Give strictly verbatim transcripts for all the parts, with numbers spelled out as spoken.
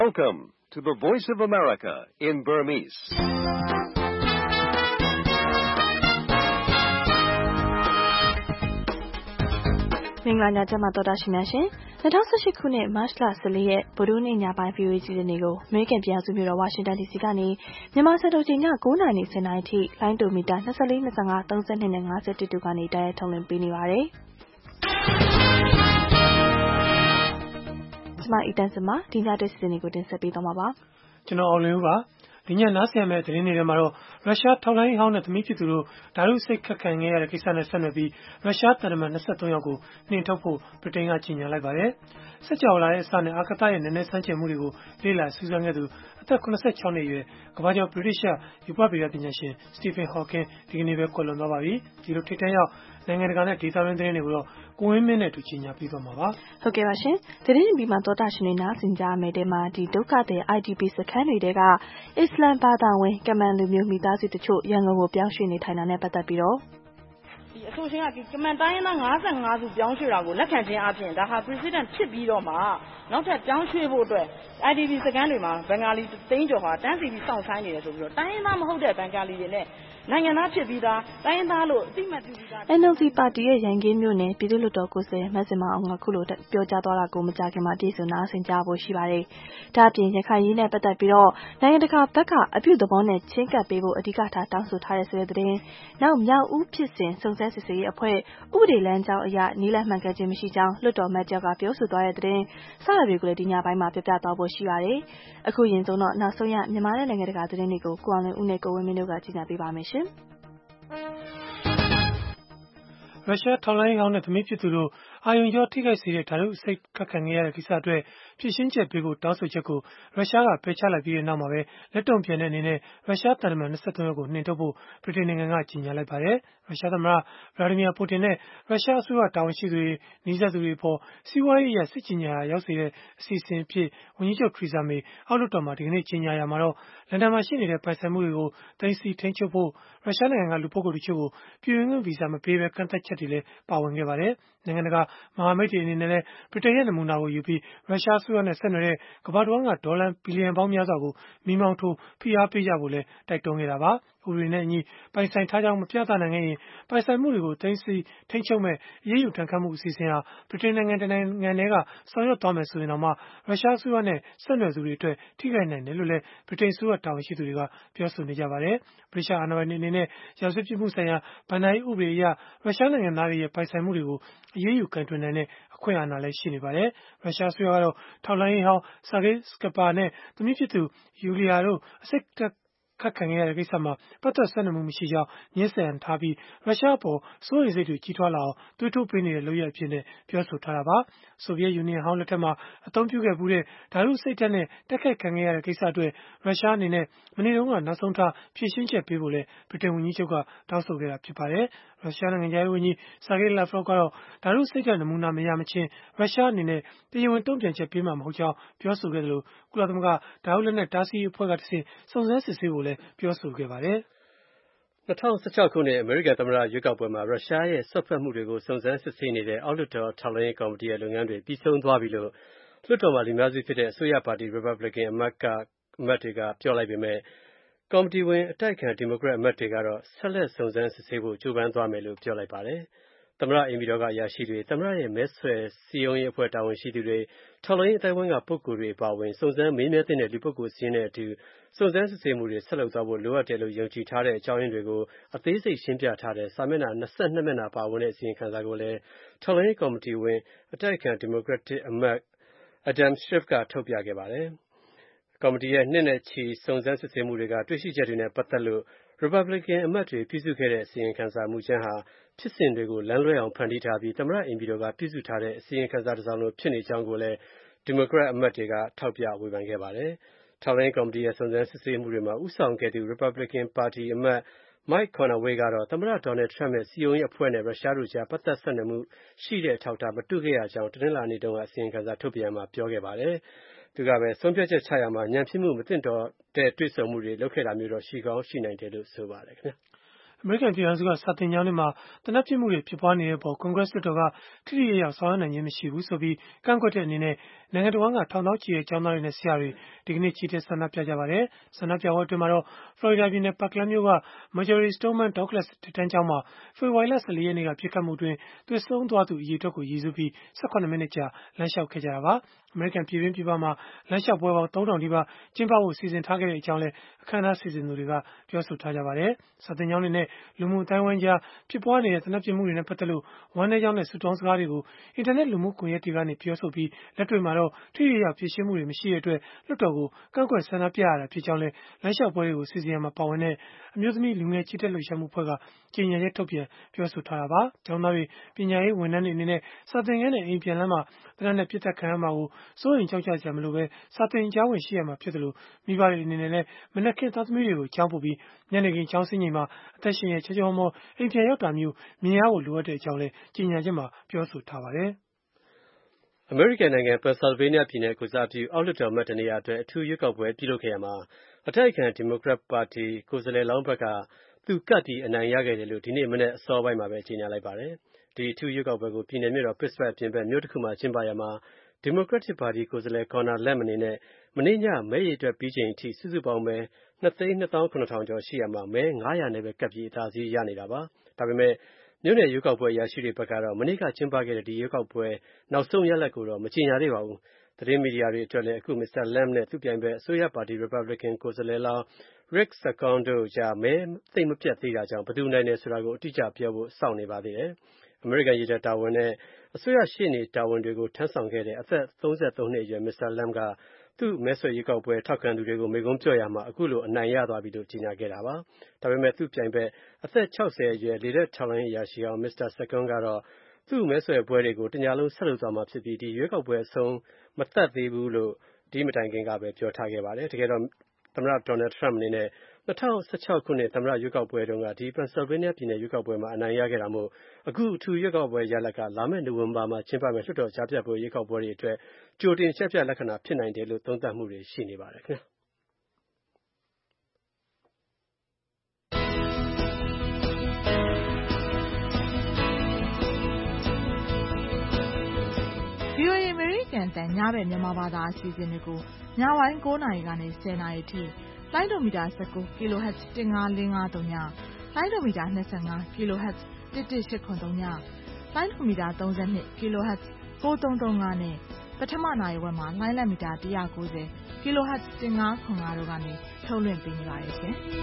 Welcome to the Voice of America in Burmese. ။မင်္ဂလာညချမ်းပါတော်တာရှင်များရှင်။၂၀၁၈ခုနှစ်မတ်လ၁၄ရက်ဗုဒ္ဓဟူးနေ့ညပိုင်း ဗီအိုအေ ကြည့်တဲ့နေ့ကိုအမေရိကန်ပြည်ထောင်စုမြို့တော်ဝါရှင်တန်ဒီစီကနေမြန်မာစံတော်ချိန်ည၉နာရီ၁၀နာရီထိလိုင်းတိုမီတာ၂၄၊၂၅၊၃၂နဲ့၅၁တူကနေတိုက်ရိုက်ထုတ်လွှင့်ပေးနေပါတယ်။ကျွန်မအီတန်စမဒီညတဲ့စီစဉ်တွေကိုတင်ဆက်ပေးသွားမှာပါ။ကျွန်တော်အောင်လင်းဦးပါ။ဒီညနားဆင်မဲ့သတင်းတွေထဲမှာတော့ရုရှားထောက်လှမ်းရေးဟောင်းနဲ့သမီးဖြစ်သူတို့ဓာတုစိတ်ခတ်ခံခဲ့ရတဲ့ကိစ္စနဲ့ဆက်နွယ်ပြီးရုရှားတန်တမန်၂၃ယောက်ကိုနှင်ထုတ်ဖို့ဗြိတိန်ကကြေညာလိုက်ပါတယ်။ဆက်ကြော်လာတဲ့အစနဲ့အာကာသရဲ့နည်းနည်းဆန်းကျင်မှုတွေကိုလေ့လာစူးစမ်းခဲ့သူအသက်၇၆နှစ်အရွယ်ကမ္ဘာကျော်ဗြိတိရှယူပဗေဒပညာရှင် Stephen Hawking ဒီကနေ့ပဲကွယ်လွန်သွားပါပြီ။ဒီလိုထိပ်တန်းရောက်နိုင်ငံတကာနဲ့ဒေသတွင်းသတင်းတွေကိုတော့ကိုဝင်းမင်းနဲ့တူကြီးညာပြီးသွားမှာပါ။ဟုတ်ကဲ့ပါရှင်။သတင်းပြီးမှသောတာရှင်တွေနားဆင်ကြမယ်တဲ့မှာဒီဒုက္ခတဲ့ I D P စခန်းတွေတဲကအစ္စလမ်ဘာသာဝင်ကမန်လူမျိုးမိသားစုတချို့ရန်ကုန်ကိုပြောင်းရွှေ့နေထိုင်တာနဲ့ပတ်သက်ပြီးတော့ဒီအဆိုရှင်ကကမန်တိုင်းရင်းသား၅၅စုပြောင်းရွှေ့တာကိုလက်ခံခြင်းအပြင်ဒါဟာ president ဖြစ်ပြီးတော့မှနောက်ထပ်ပြောင်းရွှေ့ဖို့အတွက် I D P စခန်းတွေမှာဘင်္ဂါလီတိန်းကျော်ဟာတန်းစီပြီးစောင့်ဆိုင်းနေတယ်ဆိုပြီးတော့တိုင်းရင်းသားမဟုတ်တဲ့ဘင်္ဂါလီတွေနဲ့နိုင်ငံသားဖြစ်ပြီးသားတိုင်းရင်းသားလို့အသိမှတ်ပြုပြီးသား N L D ပါတီရဲ့ရန်ကင်းမြို့နယ်ပြည်သူ့လွှတ်တော်ကိုယ်စားလှယ်မဆင်မအောင်ကခုလိုပြောကြားသွားတာကိုမကြခင်မှာတည်ဆုံနာဆင်ကြဖို့ရှိပါတယ်။ဒါ့အပြင်ရခိုင်ရေးနဲ့ပတ်သက်ပြီးတော့နိုင်ငံတကာဘက်ကအပြုသဘောနဲ့ချင်းကပ်ပေးဖို့အဓိကထားတောင်းဆိုထားတဲ့ဆိုတဲ့သတင်းနောက်မြောက်ဦးဖြစ်စဉ်စုံစမ်းစစ်ဆေးရေးအဖွဲ့ဥပဒေလမ်းကြောင်းအရနီးလည်မှန်ကန်ခြင်းမရှိကြောင်းလွှတ်တော်မတ်ကြောက်ကပြောဆိုသွားတဲ့သတင်းစတာတွေကိုလည်းဒီညပိုင်းမှာပြပြသွားဖို့ရှိပါတယ်။အခုရင်ဆုံးတော့နောက်ဆုံးရမြန်မာနဲ့နိုင်ငံတကာသတင်းတွေကိုကိုအောင်လွင်ဦးနဲ့ကိုဝင်းမင်းတို့ကကြီးညာပေးပါမယ်ရှင်။ရုရှားထောက်လှမ်းရေးဟောင်းနဲ့သမီးဖြစ်သူတို့အာရုံကြောထိခိုက်စေတဲ့ဓာတုအဆိပ်ခတ်ခံခဲ့ရတဲ့ကိစ္စအတွက်ဖြေရှင်းချက်ပေးဖို့တောင်းဆိုချက်ကိုရုရှားကပယ်ချလိုက်ပြီးတဲ့နောက်မှာပဲလက်တုံ့ပြန်တဲ့အနေနဲ့ရုရှားတန်တမန်၂၃ယောက်ကိုနှင်ထုတ်ဖို့ဗြိတိန်နိုင်ငံကကြေညာလိုက်ပါတယ်။ရုရှားသမ္မတဗလာဒီမီယာပူတင်နဲ့ရုရှားအစိုးရတာဝန်ရှိသူတွေနှီးစပ်သူတွေအပေါ်စီးပွားရေးအရစစ်ကြေညာရောက်စေတဲ့အစီအစဉ်အဖြစ်ဝန်ကြီးချုပ်ထရီဇာမေအောက်လွှတ်တော်မှာဒီကနေ့ကြေညာရမှာတော့လန်ဒန်မှာရှိနေတဲ့ပိုင်ဆိုင်မှုတွေကိုသိမ်းဆည်းထိန်းချုပ်ဖို့ရုရှားနိုင်ငံကလူပုဂ္ဂိုလ်တို့ချို့ကိုပြည်ဝင်ခွင့်ဗီဇာမပေးဘဲကန့်သတ်ချက်တွေလည်းပါဝင်ခဲ့ပါတယ်။နိုင်ငံတကာမဟာမိတ်တွေအနေနဲ့လည်းဗြိတိန်ရဲ့နမူနာကိုယူပြီးရုရှားအစိုးရနဲ့ဆက်နွယ်တဲ့ကမ္ဘာတဝန်းကဒေါ်လာဘီလီယံပေါင်းများစွာကိုမီးမောင်းထိုးဖိအားပေးကြဖို့လည်းတိုက်တွန်းခဲ့တာပါ။ဥပဒေနဲ့အညီပိုင်ဆိုင်ထားကြောင်းမပြသနိုင်ခဲ့ရင်ပိုင်ဆိုင်မှုတွေကိုသိမ်းဆည်းထိန်းချုပ်မဲ့အရေးယူတန်ခတ်မှုအစီအစဉ်ဟာဗြိတိန်နိုင်ငံတနိုင်ငံတည်းကဆောင်ရွက်သွားမယ်ဆိုရင်တော့မှရုရှားအစိုးရနဲ့ဆက်နွယ်သူတွေအတွက်ထိခိုက်နိုင်တယ်လို့လည်းဗြိတိန်အစိုးရတာဝန်ရှိသူတွေကပြောဆိုနေကြပါတယ်။ဗြိတိန်အာဏာပိုင်တွေအနေနဲ့ရာဇဝတ်ပြစ်မှုဆိုင်ရာဗန်ဒါရေးဥပဒေအရရုရှားနိုင်ငံသားတွေရဲ့ပိုင်ဆိုင်မှုတွေကိုအရေးယူကင်တွယ်နိုင်တဲ့အခွင့်အာဏာလည်းရှိနေပါတယ်။ရုရှားအစိုးရကတော့ထောက်လှမ်းရေးဟောင်း Sergei Skripal နဲ့သမီးဖြစ်သူ Yulia တို့အဆိပ်ခတ်ခံခဲ့ရတဲ့ကိစ္စမှာပတ်သက်ဆက်နွယ်မှုမရှိကြောင်းငြင်းဆန်ထားပြီးရုရှားအပေါ်စိုးရိမ်စိတ်တွေကြီးထွားလာအောင်သွေးထိုးပေးနေတဲ့လုပ်ရပ်အဖြစ်နဲ့ပြောဆိုထားတာပါ။ဆိုဗီယက်ယူနီယံဟောင်းလက်ထက်မှာအသုံးပြုခဲ့မှုတဲ့ဓာတုစိတ်ဓာတ်နဲ့တိုက်ခိုက်ခံခဲ့ရတဲ့ကိစ္စအတွက်ရုရှားအနေနဲ့မနေ့တုန်းကနောက်ဆုံးထားဖြေရှင်းချက်ပေးဖို့လဲဗြိတိန်ဝန်ကြီးချုပ်ကတောင်းဆိုခဲ့တာဖြစ်ပါတယ်။ရုရှားနိုင်ငံခြားရေးဝန်ကြီး Sergei Lavrov ကတော့ဓာတုစိတ်ဓာတ်နမူနာမရမချင်းရုရှားအနေနဲ့တရားဝင်တုံ့ပြန်ချက်ပေးမှာမဟုတ်ကြောင်းပြောဆိုခဲ့တယ်လို့ကုလသမဂ္ဂဓာတုလက်နက်တားဆီးရေးအဖွဲ့ကတဆင့်စုံစမ်းစစ်ဆေးဖို့လဲပြောဆိုခဲ့ပါတယ်။၂၀၁၆ခုနှစ်အမေရိကန်သမ္မတရွေးကောက်ပွဲမှာရုရှားရဲ့စွက်ဖက်မှုတွေကိုစုံစမ်းစစ်ဆေးနေတဲ့အောက်လွှတ်တော်ထောက်လှမ်းရေးကော်မတီရဲ့လုပ်ငန်းတွေပြီးဆုံးသွားပြီလို့လွှတ်တော်မှာလူများစုဖြစ်တဲ့အစိုးရပါတီ Republican အမတ်ကအမတ်တွေကပြောလိုက်ပေမဲ့ကော်မတီဝင်အတိုက်အခံဒီမိုကရက်အမတ်တွေကတော့ဆက်လက်စုံစမ်းစစ်ဆေးဖို့ကြိုးပမ်းသွားမယ်လို့ပြောလိုက်ပါတယ်။သမ္မတအိမ်ဖြူတော်ကအရာရှိတွေသမ္မတရဲ့မဲဆွယ်စည်းရုံးရေးအဖွဲ့တာဝန်ရှိသူတွေထောက်လှမ်းရေးအတိုင်းအဝန်ကပုဂ္ဂိုလ်တွေအပါအဝင်စုံစမ်းမေးမြန်းတဲ့လူပုဂ္ဂိုလ်စီးရင်တဲ့အတူစုံစမ်းစစ်ဆေးမှုတွေဆက်လုပ်သွားဖို့လိုအပ်တယ်လို့ယုံကြည်ထားတဲ့အကြောင်းရင်းတွေကိုအသေးစိတ်ရှင်းပြထားတဲ့စာမျက်နှာ၂၂မျက်နှာပါဝင်တဲ့အစီရင်ခံစာကိုလည်းထောက်လှမ်းရေးကော်မတီဝင်အတိုက်အခံဒီမိုကရက်တစ်အမတ် Adam Schiff ကထုတ်ပြခဲ့ပါတယ်။ကော်မတီရဲ့နှစ်နဲ့ချီစုံစမ်းစစ်ဆေးမှုတွေကတွေ့ရှိချက်တွေနဲ့ပတ်သက်လို့ Republican အမတ်တွေပြုစုခဲ့တဲ့အစီရင်ခံစာမူကြမ်းဟာဖြစ်စဉ်တွေကိုလမ်းလွဲအောင်ဖန်တီးထားပြီးသမ္မတအိမ်ဖြူတော်ကပြုစုထားတဲ့အစီရင်ခံစာတစ်စောင်လိုဖြစ်နေကြောင်းကိုလည်းဒီမိုကရက်အမတ်တွေကထောက်ပြဝေဖန်ခဲ့ပါတယ်။ထောက်လှမ်းရေးကော်မတီရဲ့စုံစမ်းစစ်ဆေးမှုတွေမှာဦးဆောင်ခဲ့သူ Republican ပါတီအမတ် Mike Conaway ကတော့သမ္မတ Donald Trump ရဲ့စည်းရုံးရေးအဖွဲ့နဲ့ရုရှားတို့ကြားပတ်သက်ဆက်နွယ်မှုရှိတဲ့အထောက်အထားမတွေ့ခဲ့ရကြောင်းတနင်္လာနေ့တုန်းကအစီရင်ခံစာထုတ်ပြန်မှာပြောခဲ့ပါတယ်။သူကပဲဆုံးဖြတ်ချက်ချရာမှာညံ့ဖျင်းမှုမသင့်တော်တဲ့တွေ့ဆုံမှုတွေလုပ်ခဲ့တာမျိုးတော့ရှိကောင်းရှိနိုင်တယ်လို့ဆိုပါတယ်ခင်ဗျာ။အမေရိကန်ပြည်ထောင်စုကစာသင်ကျောင်းတွေမှာသေနတ်ပစ်မှုတွေဖြစ်ပွားနေတဲ့အပေါ်ကွန်ဂရက်လွှတ်တော်ကထိထိရောက်ရောက်ဆောင်ရွက်နိုင်ခြင်းမရှိဘူးဆိုပြီးကန့်ကွက်တဲ့အနေနဲ့နိုင်ငံတော်ကထောင်သောချီတဲ့ကျောင်းသားတွေနဲ့ဆရာတွေဒီကနေ့ချီတက်ဆန္ဒပြကြပါတယ်။ဆန္ဒပြပွဲအတွင်းမှာတော့ Florida ပြည်နယ် Parkland မြို့က Marjory Stoneman Douglas ထိပ်တန်းကျောင်းမှာဖေဖော်ဝါရီလ ၁၄ ရက်နေ့ကပစ်ခတ်မှုအတွင်းသေဆုံးသွားသူအရေအတွက်ကိုရည်စူးပြီး၁၇ မိနစ်ကြာလမ်းလျှောက်ခဲ့ကြတာပါ။အမေရိကန်ပြည်တွင်းပြည်ပမှာလမ်းလျှောက်ပွဲပေါင်း သုံးထောင်နီးပါးကျင်းပဖို့စီစဉ်ထားခဲ့တဲ့အကြောင်းလည်းအခမ်းအနားစီစဉ်သူတွေကပြောဆိုထားကြပါတယ်။စာသင်ကျောင်းတွေနဲ့လူမှုအသိုင်းအဝိုင်းကြားဖြစ်ပွားနေတဲ့သေနတ်ပစ်မှုတွေနဲ့ပတ်သက်လို့ဝမ်းနည်းကြောင်းနဲ့ဆုတောင်းစကားတွေကိုအင်တာနက်လူမှုကွန်ရက်တွေကနေပြောဆိုပြီးလက်တွေ့မှာတော့ထိထိရောက်ဖြေရှင်းမှုတွေမရှိတဲ့အတွက်လွှတ်တော်ကိုကန့်ကွက်ဆန္ဒပြရတာဖြစ်ကြောင်းလည်းလမ်းလျှောက်ပွဲတွေကိုစီစဉ်ရမှာပါဝင်တဲ့အမျိုးသမီးလူငယ်ချီတက်လှုပ်ရှားမှုအဖွဲ့ကကြေညာချက်ထုတ်ပြန်ပြောဆိုထားတာပါ။ကျောင်းသားတွေပညာရေးဝန်ထမ်းတွေအနေနဲ့စာသင်ခန်းနဲ့အိမ်ပြန်လမ်းမှာသေနတ်နဲ့ပစ်သက်ခံရမှာကိုစိုးရိမ်ကြောက်ကြကြမလို့ပဲစာသင်ကြားဝင်ရှိရမှာဖြစ်တယ်လို့မိဘတွေအနေနဲ့လည်းမနက်ခင်းသားသမီးတွေကိုကျောင်းပို့ပြီးညနေခင်းကျောင်းဆင်းချိန်မှာအသက်ရှင်ရဲ့ချောချောမောအိမ်ပြန်ရောက်တာမျိုးမြင်ရဖို့လိုအပ်တဲ့အကြောင်းလည်းကြေညာချက်မှာပြောဆိုထားပါတယ်။အမေရိကန်နိုင်ငံ Pennsylvania ပြည်နယ်ကိုယ်စားပြုအောက်လွှတ်တော်အမတ်တနေရာအတွက်အထူးရွေးကောက်ပွဲပြုလုပ်ခဲ့ရမှာအတိုက်အခံဒီမိုကရက်ပါတီကိုယ်စားလှယ်လောင်းဘက်ကသူကပ်ပြီးအနိုင်ရခဲ့တယ်လို့ဒီနေ့မနက်အစောပိုင်းမှာပဲကြေညာလိုက်ပါတယ်။ဒီအထူးရွေးကောက်ပွဲကိုပြည်နယ်မြို့တော် Pittsburgh အပြင်ဘက်မြို့တစ်ခုမှာကျင်းပရမှာဒီမိုကရက်တစ်ပါတီကိုယ်စားလှယ် Conor Lamb အနေနဲ့မနေ့ညမဲရေအတွက်ပြီးချိန်အထိစုစုပေါင်းမဲနှစ်သိန်းနှစ်သောင်းခုနှစ်ထောင်ကျော်ရှိရမှာမဲငါးရာနဲ့ပဲကပ်ပြီးအသာစီးရနေတာပါ။ဒါပေမဲ့မြို့နယ်ရွေးကောက်ပွဲအရာရှိတွေဘက်ကတော့မနေ့ကကျင်းပခဲ့တဲ့ဒီရွေးကောက်ပွဲနောက်ဆုံးရလဒ်ကိုတော့မကြေညာသေးပါဘူး။သတင်းမီဒီယာတွေအတွက်လည်းအခုမစ္စတာ Lamb နဲ့သူ့ပြိုင်ဘက်အစိုးရပါတီ Republican ကိုယ်စားလှယ်လောင်း Rick Santorum တို့ကြားမဲသိပ်မပြတ်သေးတာကြောင့်ဘယ်သူနိုင်တယ်ဆိုတာကိုအတိအကျပြောဖို့စောင့်နေပါသေးတယ်။အမေရိကန်ရေတပ်တာဝန်နဲ့အစိုးရရှေ့နေတာဝန်တွေကိုထမ်းဆောင်ခဲ့တဲ့အသက်သုံးဆယ်သုံးနှစ်အရွယ်မစ္စတာ Lamb ကသူ့မဲဆွယ်ရွေးကောက်ပွဲထောက်ခံသူတွေကိုမိန့်ခွန်းပြောရာမှာအခုလိုအနိုင်ရသွားပြီလို့ကြေညာခဲ့တာပါ။ဒါပေမဲ့သူ့ပြိုင်ဘက်အသက်ခြောက်ဆယ်အရွယ်လေတပ်ထောက်လှမ်းရေးအရာရှိဟောင်းမစ္စတာ Santorum ကတော့သူ့မဲဆွယ်ပွဲတွေကိုတညလုံးဆက်လုပ်သွားမှာဖြစ်ပြီးဒီရွေးကောက်ပွဲအဆုံးမသတ်သေးဘူးလို့ဒီမတိုင်ခင်ကပဲပြောထားခဲ့ပါတယ်။တကယ်တော့သမ္မတ Donald Trump အနေနဲ့၂၀၁၆ခုနှစ်သမ္မတရွေးကောက်ပွဲတုန်းကဒီ Pennsylvania ပြည်နယ်ရွေးကောက်ပွဲမှာအနိုင်ရခဲ့တာမို့အခုအထူးရွေးကောက်ပွဲရလဒ်ကလာမယ့်နိုဝင်ဘာမှာကျင်းပမယ့်လွှတ်တော်ကြားဖြတ်ပွဲရွေးကောက်ပွဲတွေအတွက်ကြိုတင်အချက်ပြလက္ခဏာဖြစ်နိုင်တယ်လို့သုံးသပ်မှုတွေရှိနေပါတယ်ခင်ဗျာ။ ဗီအိုအေ American တန်ညဘက်မြန်မာဘာသာအစီအစဉ်တွေကိုညပိုင်း၉နာရီကနေ၁၀နာရီထိလိုင်းဒိုမီတာ၁၉ kHz ၁၅၄၅၃ညလိုင်းဒိုမီတာ၂၅ kHz ၁၁၈၇၃ညလိုင်းဒိုမီတာ၃၂ kHz ၉၃၃၅နဲ့ပထမနာရီဝက်မှာလိုင်းလက်မီတာ၁၉၀ kHz ၁၅၇၅တို့ကနေထုတ်လွှင့်ပေးနေပါတယ်ရှင်။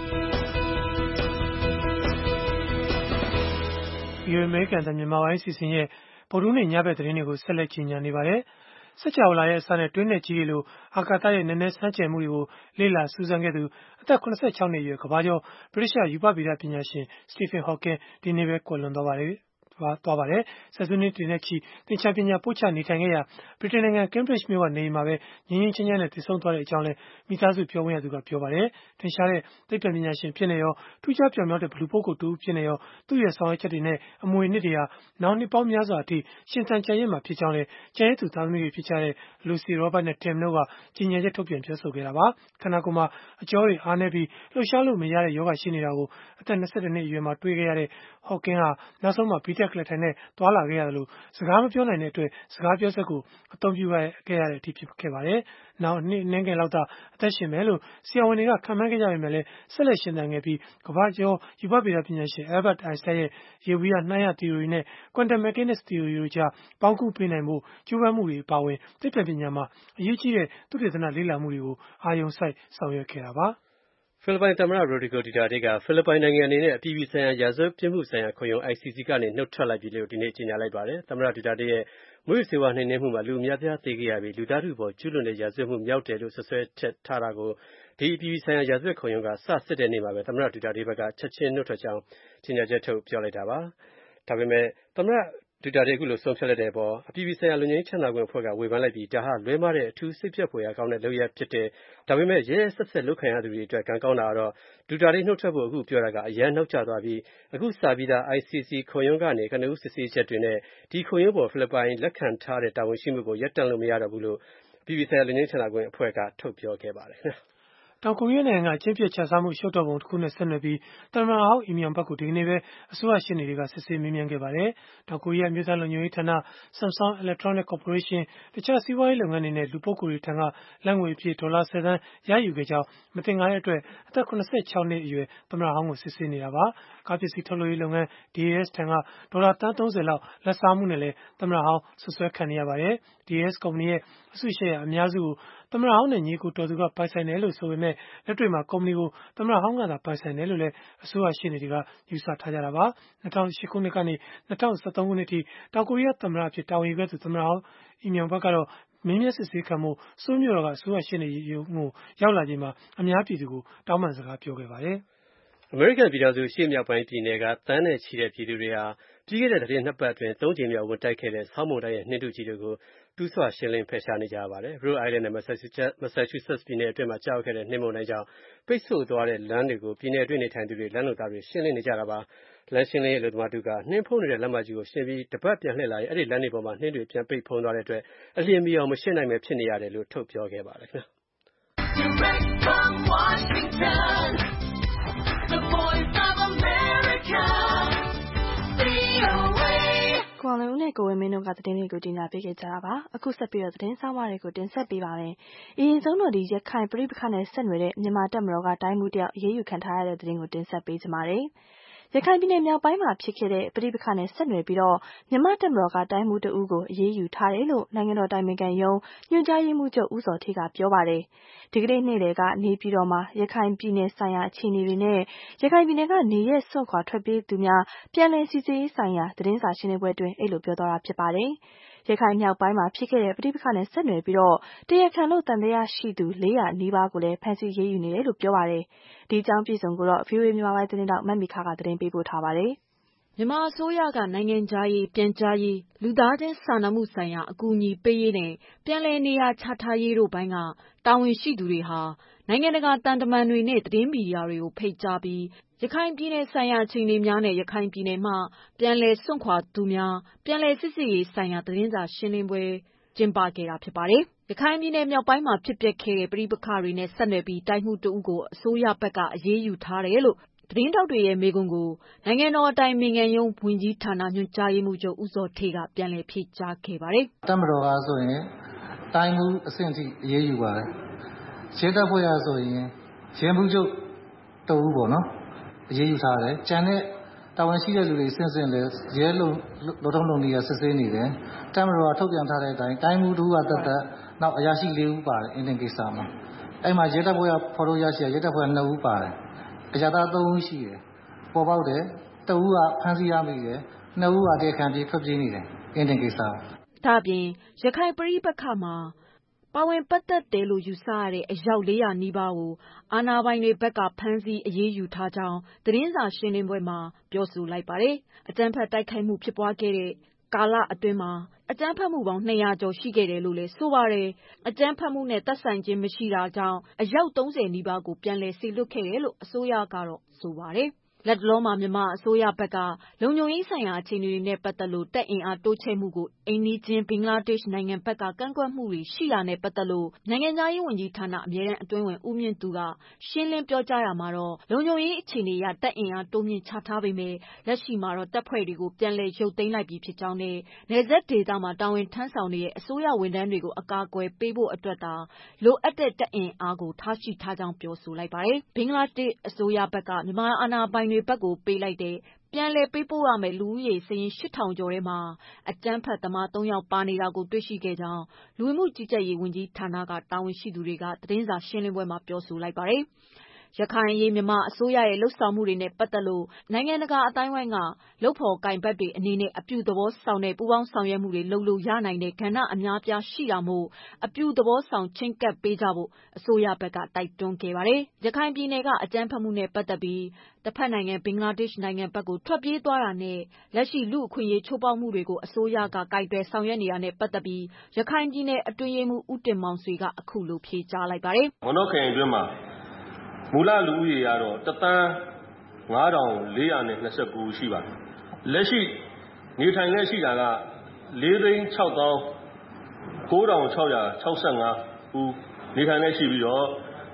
ဗီအိုအေ American တန်မြန်မာပိုင်းအစီအစဉ်ရဲ့ဗုဒ္ဓဟူးနေ့ညဘက်သတင်းတွေကိုဆက်လက်ကြီးညာနေပါတယ်။စက်ကြဝဠာရဲ့အစနဲ့တွင်းနဲ့ကြီးတွေလိုအာကာသရဲ့နည်းနည်းဆန်းကျယ်မှုတွေကိုလေ့လာစူးစမ်းခဲ့သူအသက်၇၆နှစ်အရွယ်ကမ္ဘာကျော်ဗြိတိသျှရူပဗေဒပညာရှင် Stephen Hawking ဒီနေ့ပဲကွယ်လွန်သွားပါတယ်။သွားပါတယ်ဆယ်စုနှစ်တွေနဲ့ချီသင်္ချာပညာပို့ချနေထိုင်ခဲ့ရာဗြိတိန်နိုင်ငံ Cambridge မြို့ကနေအိမ်မှာပဲငြိမ်းငြိမ်းချမ်းချမ်းနဲ့တည်ဆုံးသွားတဲ့အကြောင်းလည်းမိသားစုပြောခွင့်ရသူကပြောပါတယ်ထင်ရှားတဲ့သိပ္ပံပညာရှင်ဖြစ်နေရောထူးခြားပြောင်မြောက်တဲ့ဘလူပုဂ္ဂိုလ်တူဖြစ်နေရောသူ့ရဲ့ဆောင်ရွက်ချက်တွေနဲ့အမွေအနှစ်တွေဟာနောက်နှစ်ပေါင်းများစွာအထိရှင်သန်ကြံ့ရင့်မှာဖြစ်ကြောင်းလည်းကျန်ရစ်သူသားသမီးတွေဖြစ်ကြတဲ့ Lucy Robert နဲ့ Tim တို့ကကြီးညာချက်ထုတ်ပြန်ပြောဆိုခဲ့တာပါခန္ဓာကိုယ်မှာအကြောတွေအားနေပြီးလှုပ်ရှားလို့မရတဲ့ယောဂရှိနေတာကိုအသက်၂၁နှစ်အရွယ်မှာတွေ့ခဲ့ရတဲ့ Hawking ဟာနောက်ဆုံးမှာ B-Tech လက်ထက်နဲ့သွားလာခဲ့ရသလိုစကားမပြောနိုင်တဲ့အတွက်စကားပြောစက်ကိုအသုံးပြုခဲ့ရတဲ့အထိဖြစ်ခဲ့ပါတယ်။နောက်နှစ်အနည်းငယ်လောက်သာအသက်ရှင်မယ်လို့ဆရာဝန်တွေကခန့်မှန်းခဲ့ကြပေမဲ့လည်းဆက်လက်ရှင်သန်ခဲ့ပြီးကမ္ဘာကျော်ရူပဗေဒပညာရှင် Albert Einstein ရဲ့ယေဘုယျနှိုင်းရ theory နဲ့ quantum mechanics theory တို့ကြားပေါင်းကူးပေးနိုင်ဖို့ကြိုးပမ်းမှုတွေအပါအဝင်သိပ္ပံပညာမှာအရေးကြီးတဲ့သုတေသနလေ့လာမှုတွေကိုအာရုံစိုက်ဆောင်ရွက်ခဲ့တာပါ။ဖိလစ်ပိုင်သမ္မတ Rodrigo Duterte ကဖိလစ်ပိုင်နိုင်ငံအနေနဲ့အပြည်ပြည်ဆိုင်ရာရာဇဝတ်ပြစ်မှုဆိုင်ရာခုံရုံး I C C ကနေနှုတ်ထွက်လိုက်ပြီလို့ဒီနေ့ကြေညာလိုက်ပါတယ်။သမ္မတ Duterte ရဲ့မူးယစ်ဆေးဝါးနှိမ်နင်းမှုမှာလူအများပြားသေခဲ့ရပြီးလူသားထုအပေါ်ကျူးလွန်တဲ့ရာဇဝတ်မှုမြောက်တယ်လို့ဆွဆွဲချက်ထားတာကိုဒီအပြည်ပြည်ဆိုင်ရာရာဇဝတ်ခုံရုံးကစစစ်တဲ့နေ့မှာပဲသမ္မတ Duterte ဘက်ကချက်ချင်းနှုတ်ထွက်ကြောင်းကြေညာချက်ထုတ်ပြောလိုက်တာပါ။ဒါပေမဲ့သမ္မတDuterte အခုလိုဆုံးဖြတ်လိုက်တဲ့အပေါ်အပြည်ပြည်ဆိုင်ရာလူငြိမ်းချမ်းသာခွင့်အဖွဲ့ကဝေဖန်လိုက်ပြီးဒါဟာလွဲမှားတဲ့အထူးစိတ်ပျက်ဖွယ်ရာကောင်းတဲ့လုပ်ရပ်ဖြစ်တယ်။ဒါပေမဲ့ရဲရဲဆက်ဆက်လုပ်ခံရသူတွေအတွက်ကံကောင်းတာကတော့Duterte နှုတ်ထွက်ဖို့အခုပြောတာကအရန်နောက်ကျသွားပြီးအခုစပြီးသား I C C ခုံရုံးကနေကနဦးစစ်ဆေးချက်တွေနဲ့ဒီခုံရုံးပေါ်ဖိလစ်ပိုင်လက်ခံထားတဲ့တာဝန်ရှိမှုကိုရပ်တန့်လို့မရတော့ဘူးလို့အပြည်ပြည်ဆိုင်ရာလူငြိမ်းချမ်းသာခွင့်အဖွဲ့ကထုတ်ပြောခဲ့ပါတယ်။တောင်ကိုရီးယားနိုင်ငံကအကျင့်ပျက်ခြစားမှုရှုပ်တော်ပုံတစ်ခုနဲ့ဆက်နွယ်ပြီးသမ္မတဟောင်းအီမီယံဘတ်ကိုဒီကနေ့ပဲအစိုးရရှေ့နေတွေကစစ်ဆေးမေးမြန်းခဲ့ပါတယ်။တောင်ကိုရီးယားမြို့သားလုံခြုံရေးဌာန Samsung Electronics Corporation တခြားစီးပွားရေးလုပ်ငန်းတွေနဲ့လူပုဂ္ဂိုလ်တွေထံကလက်ငွေအဖြစ်ဒေါ်လာဆယ်သန်းရယူခဲ့ကြောင်းမသင်္ကာတဲ့အတွက်အသက် ၇၆ နှစ်အရွယ်သမ္မတဟောင်းကိုစစ်ဆေးနေတာပါ။ကားပစ္စည်းထုတ်လုပ်ရေးလုပ်ငန်း ဒီ အေ အက်စ် ထံကဒေါ်လာသန်း သုံးဆယ်လောက်လက်စားမှုနဲ့လည်းသမ္မတဟောင်းဆွဆွဲခံနေရပါတယ်။ ဒီ အေ အက်စ် ကုမ္ပဏီရဲ့အစုရှယ်ယာအများစုကိုသမ္မတဟောင်းနဲ့ညီအကိုတော်သူကပိုင်ဆိုင်တယ်လို့ဆိုပေမဲ့လက်တွေ့မှာကုမ္ပဏီကိုသမ္မတဟောင်းကသာပိုင်ဆိုင်တယ်လို့လည်းအစိုးရရှေ့နေတွေကယူဆထားကြတာပါ။၂၀၀၈ ခုနှစ်ကနေ၂၀၁၃ ခုနှစ်အထိတောင်ကိုရီးယားသမ္မတအဖြစ်တာဝန်ယူခဲ့သူသမ္မတဟောင်းအီမီယံဘတ်ကတော့မင်းမြတ်စစ်ဆေးခံမှုစိုးမြို့တော်ကအစိုးရရှေ့နေရုံးကိုရောက်လာချိန်မှာအများပြည်သူကိုတောင်းပန်စကားပြောခဲ့ပါတယ်။အမေရိကန်ပြည်ထောင်စုရှေ့မြောက်ပိုင်းပြည်နယ်ကသန်းနဲ့ချီတဲ့ပြည်သူတွေဟာပြီးခဲ့တဲ့သတင်းနှစ်ပတ်အတွင်းသုံးကြိမ်မြောက်ဝင်တိုက်ခဲ့တဲ့ဆောင်းမုန်တိုင်းရဲ့နှင်းထုကြီးတွေကိုတူးဆွရှင်းလင်းဖယ်ရှားနေကြပါတယ်။ Rhode Island နဲ့ Massachusetts ပြည်နယ်အတွင်းမှာကျရောက်ခဲ့တဲ့နှင်းမုန်တိုင်းကြောင့်ပိတ်ဆို့သွားတဲ့လမ်းတွေကိုပြည်နယ်အတွင်းနေထိုင်သူတွေလမ်းလုပ်သားတွေရှင်းလင်းနေကြတာပါ။လမ်းရှင်းလင်းရေးအလုပ်သမားတူကနှင်းဖုံးနေတဲ့လမ်းမကြီးကိုရှင်းပြီးတပတ်ပြန်လှည့်လာရင်အဲ့ဒီလမ်းတွေပေါ်မှာနှင်းတွေပြန်ပိတ်ဖုံးသွားတဲ့အတွက်အလျင်မီအောင်မရှင်းနိုင်ပဲဖြစ်နေရတယ်လို့ထုတ်ပြောခဲ့ပါတယ်ခင်ဗျာ။ Direct from Washington The Voice of America ကိုအောင်လွင်ဦးနဲ့ကိုဝင်းမင်းတို့ကသတင်းတွေကိုကြီးညာပေးခဲ့ကြတာပါအခုဆက်ပြီးတော့သတင်းဆောင်မတွေကိုတင်ဆက်ပေးပါမယ်အရင်ဆုံးတော့ဒီရခိုင်ပြည်ပခနဲ့ဆက်နွယ်တဲ့မြန်မာတပ်မတော်ကတိုင်းမှုတယောက်အရေးယူခံထားရတဲ့သတင်းကိုတင်ဆက်ပေးကြပါမယ်ရခိုင်ပြည်နယ်မြောက်ပိုင်းမှာဖြစ်ခဲ့တဲ့ပြည်ပခနဲ့ဆက်နွယ်ပြီးတော့မြန်မာတပ်မတော်ကတိုင်းမှုတအူးကိုအရေးယူထားတယ်လို့နိုင်ငံတော်တိုင်ပင်ခံရုံးညွှန်ကြားရေးမှူးချုပ်ဦးစောထေးကပြောပါတယ်ဒီကနေ့နေ့လယ်ကနေပြည်တော်မှာရခိုင်ပြည်နယ်ဆိုင်ရာအခြေအနေတွေနဲ့ရခိုင်ပြည်နယ်ကနေရက်စွန့်ခွာထွက်ပြေးသူများပြန်လည်စီစစ်ရေးဆိုင်ရာသတင်းစာရှင်းလင်းပွဲတွင်အဲ့လိုပြောသွားတာဖြစ်ပါတယ်ရခိုင်မြောက်ပိုင်းမှာဖြစ်ခဲ့တဲ့ပြည်ပခနဲ့ဆက်နွယ်ပြီးတော့တရားခံလို့တန်တရားရှိသူ၄၀၀နီးပါးကိုလည်းဖမ်းဆီးရေးယူနေတယ်လို့ပြောပါတယ်ဒီအကြောင်းပြည်စုံကိုတော့ ဗွီအိုအေ မြန်မာပိုင်းသတင်းတောက်မတ်မီခါကသတင်းပေးပို့ထားပါတယ်မြန်မာအစိုးရကနိုင်ငံခြားရေးပြန်ကြားရေးလူသားချင်းစာနာမှုဆိုင်ရာအကူအညီပေးရေးနဲ့ပြန်လည်နေရာချထားရေးတို့ဘိုင်းကတာဝန်ရှိသူတွေဟာနိုင်ငံတကာတန်တမန်တွေနဲ့သတင်းမီဒီယာတွေကိုဖိတ်ကြားပြီးရခိုင်ပြည်နယ်ဆိုင်ရာအခြေအနေများနဲ့ရခိုင်ပြည်နယ်မှပြန်လည်စွန့်ခွာသူများပြန်လည်စစ်ဆေးရေးဆိုင်ရာသတင်းစာရှင်းလင်းပွဲကျင်းပခဲ့တာဖြစ်ပါတယ်။ရခိုင်ပြည်နယ်မြောက်ပိုင်းမှာဖြစ်ပျက်ခဲ့တဲ့ပြည်ပခတွေနဲ့ဆက်နွယ်ပြီးတိုက်မှုတဦးကိုအစိုးရဘက်ကအရေးယူထားတယ်လို့သတင်းထောက်တွေရဲ့မေးခွန်းကိုနိုင်ငံတော်အတိုင်ပင်ခံရုံးဝန်ကြီးဌာနညွှန်ကြားရေးမှူးချုပ်ဦးစောထေးကပြန်လည်ဖြေကြားခဲ့ပါတယ်။တပ်မတော်ကဆိုရင်တိုင်းမှုအဆင့်ထိအရေးယူပါတယ်။ရဲတပ်ဖွဲ့ကဆိုရင်ရဲမှုချုပ်တဦးပေါ့နော်အရေးယူထားတယ်။ကျန်တဲ့တာဝန်ရှိတဲ့လူတွေအဆင့်ဆင့်လဲရဲလုံလုံထုံးလုံနည်းကစစ်ဆေးနေတယ်။တပ်မတော်ကထုတ်ပြန်ထားတဲ့အတိုင်းတိုင်းမှုတဦးကတတ်တတ်နောက်အရာရှိ၄ဦးပါတယ်အင်းတင်ကိစ္စမှာအဲ့မှာရဲတပ်ဖွဲ့ကဖော်လို့ရရှိရဲတပ်ဖွဲ့က၂ဦးပါတယ်အရာသား၃ဦးရှိတယ်ပေါ်ပေါက်တယ်တဦးကဖမ်းဆီးရမိတယ်နှစ်ဦးကတရားခံပြေးထွက်ပြေးနေတယ်အင်းတင်ကိစ္စဒါ့အပြင်ရခိုင်ပြည်ပခမှာပါဝင်ပတ်သက်တယ်လို့ယူဆရတဲ့အယောက်၄၀၀နီးပါးကိုအာဏာပိုင်တွေဘက်ကဖမ်းဆီးအရေးယူထားကြောင်းသတင်းစာရှင်းလင်းပွဲမှာပြောဆိုလိုက်ပါတယ်။အကြမ်းဖက်တိုက်ခိုက်မှုဖြစ်ပွားခဲ့တဲ့ကာလအတွင်းမှာအကြမ်းဖက်မှုပေါင်း၂၀၀ကျော်ရှိခဲ့တယ်လို့လည်းဆိုပါတယ်။အကြမ်းဖက်မှုနဲ့သက်ဆိုင်ခြင်းမရှိတာကြောင့်အယောက်၃၀နီးပါးကိုပြန်လည်စေလွှတ်ခဲ့တယ်လို့အစိုးရကတော့ဆိုပါတယ်။လက်တလောမှာမြန်မာအစိုးရဘက်ကလုံခြုံရေးဆိုင်ရာအခြေအနေတွေနဲ့ပတ်သက်လို့တပ်အင်အားတိုးချဲ့မှုကိုအိမ်နီးချင်းဘင်္ဂလားဒေ့ရှ်နိုင်ငံဘက်ကကန့်ကွက်မှုတွေရှိတာနဲ့ပတ်သက်လို့နိုင်ငံခြားရေးဝန်ကြီးဌာနအမြဲတမ်းအတွင်းဝန်ဦးမြင့်သူကရှင်းလင်းပြောကြားရာမှာတော့လုံခြုံရေးအခြေအနေအရတပ်အင်အားတိုးမြင့်ချထားပေမဲ့လက်ရှိမှာတော့တပ်ဖွဲ့တွေကိုပြန်လည်ရုပ်သိမ်းလိုက်ပြီဖြစ်ကြောင်းနဲ့နယ်စပ်ဒေသမှာတာဝန်ထမ်းဆောင်နေတဲ့အစိုးရဝန်ထမ်းတွေကိုအကာအကွယ်ပေးဖို့အတွက်သာလိုအပ်တဲ့တပ်အင်အားကိုထားရှိထားကြောင်းပြောဆိုလိုက်ပါတယ်။ဘင်္ဂလားဒေ့ရှ်အစိုးရဘက်ကမြန်မာအာဏာပိုင်တွေဘက်ကိုပေးလိုက်တဲ့ပြန်လည်ပေးပို့ရမယ့်လူဦးရေစာရင်း၈ထောင်ကျော်ထဲမှာအကြမ်းဖက်သမား၃ယောက်ပါနေတာကိုတွေ့ရှိခဲ့ကြောင်းလူဝင်မှုကြီးကြပ်ရေးဝန်ကြီးဌာနကတာဝန်ရှိသူတွေကသတင်းစာရှင်းလင်းပွဲမှာပြောဆိုလိုက်ပါတယ်။ရခိုင်အရေးမြန်မာအစိုးရရဲ့လှုပ်ဆောင်မှုတွေနဲ့ပတ်သက်လို့နိုင်ငံတကာအတိုင်းအဝိုင်းကလုပ်ဖော်ကိုင်ဘက်တွေအနေနဲ့အပြုသဘောဆောင်တဲ့ပူးပေါင်းဆောင်ရွက်မှုတွေလုပ်လို့ရနိုင်တဲ့ကဏ္ဍအများပြားရှိတာမို့အပြုသဘောဆောင်ချင်းကပ်ပေးကြဖို့အစိုးရဘက်ကတိုက်တွန်းခဲ့ပါတယ်။ရခိုင်ပြည်နယ်ကအကြမ်းဖက်မှုနဲ့ပတ်သက်ပြီးတစ်ဖက်နိုင်ငံဘင်္ဂလားဒေ့ရှ်နိုင်ငံဘက်ကိုထွက်ပြေးသွားတာနဲ့လက်ရှိလူအခွင့်အရေးချိုးဖောက်မှုတွေကိုအစိုးရကကိုင်တွယ်ဆောင်ရွက်နေတာနဲ့ပတ်သက်ပြီးရခိုင်ပြည်နယ်အတွင်းရေးမှူးဦးတင်မောင်ဆွေကအခုလိုဖြေကြားလိုက်ပါတယ်။ဝန်တော့ခရင်အတွင်းမှာမူလလူဦးရေကတော့တသန်းငါးထောင်လေးရာနဲ့နှစ်ဆယ့်ကိုဦးရှိပါတယ်။လက်ရှိနေထိုင်လက်ရှိတာကလေးသိန်းခြောက်သောင်းကိုးထောင်ခြောက်ရာခြောက်ဆယ့်ငါးဦးနေထိုင်လက်ရှိပြီးတော့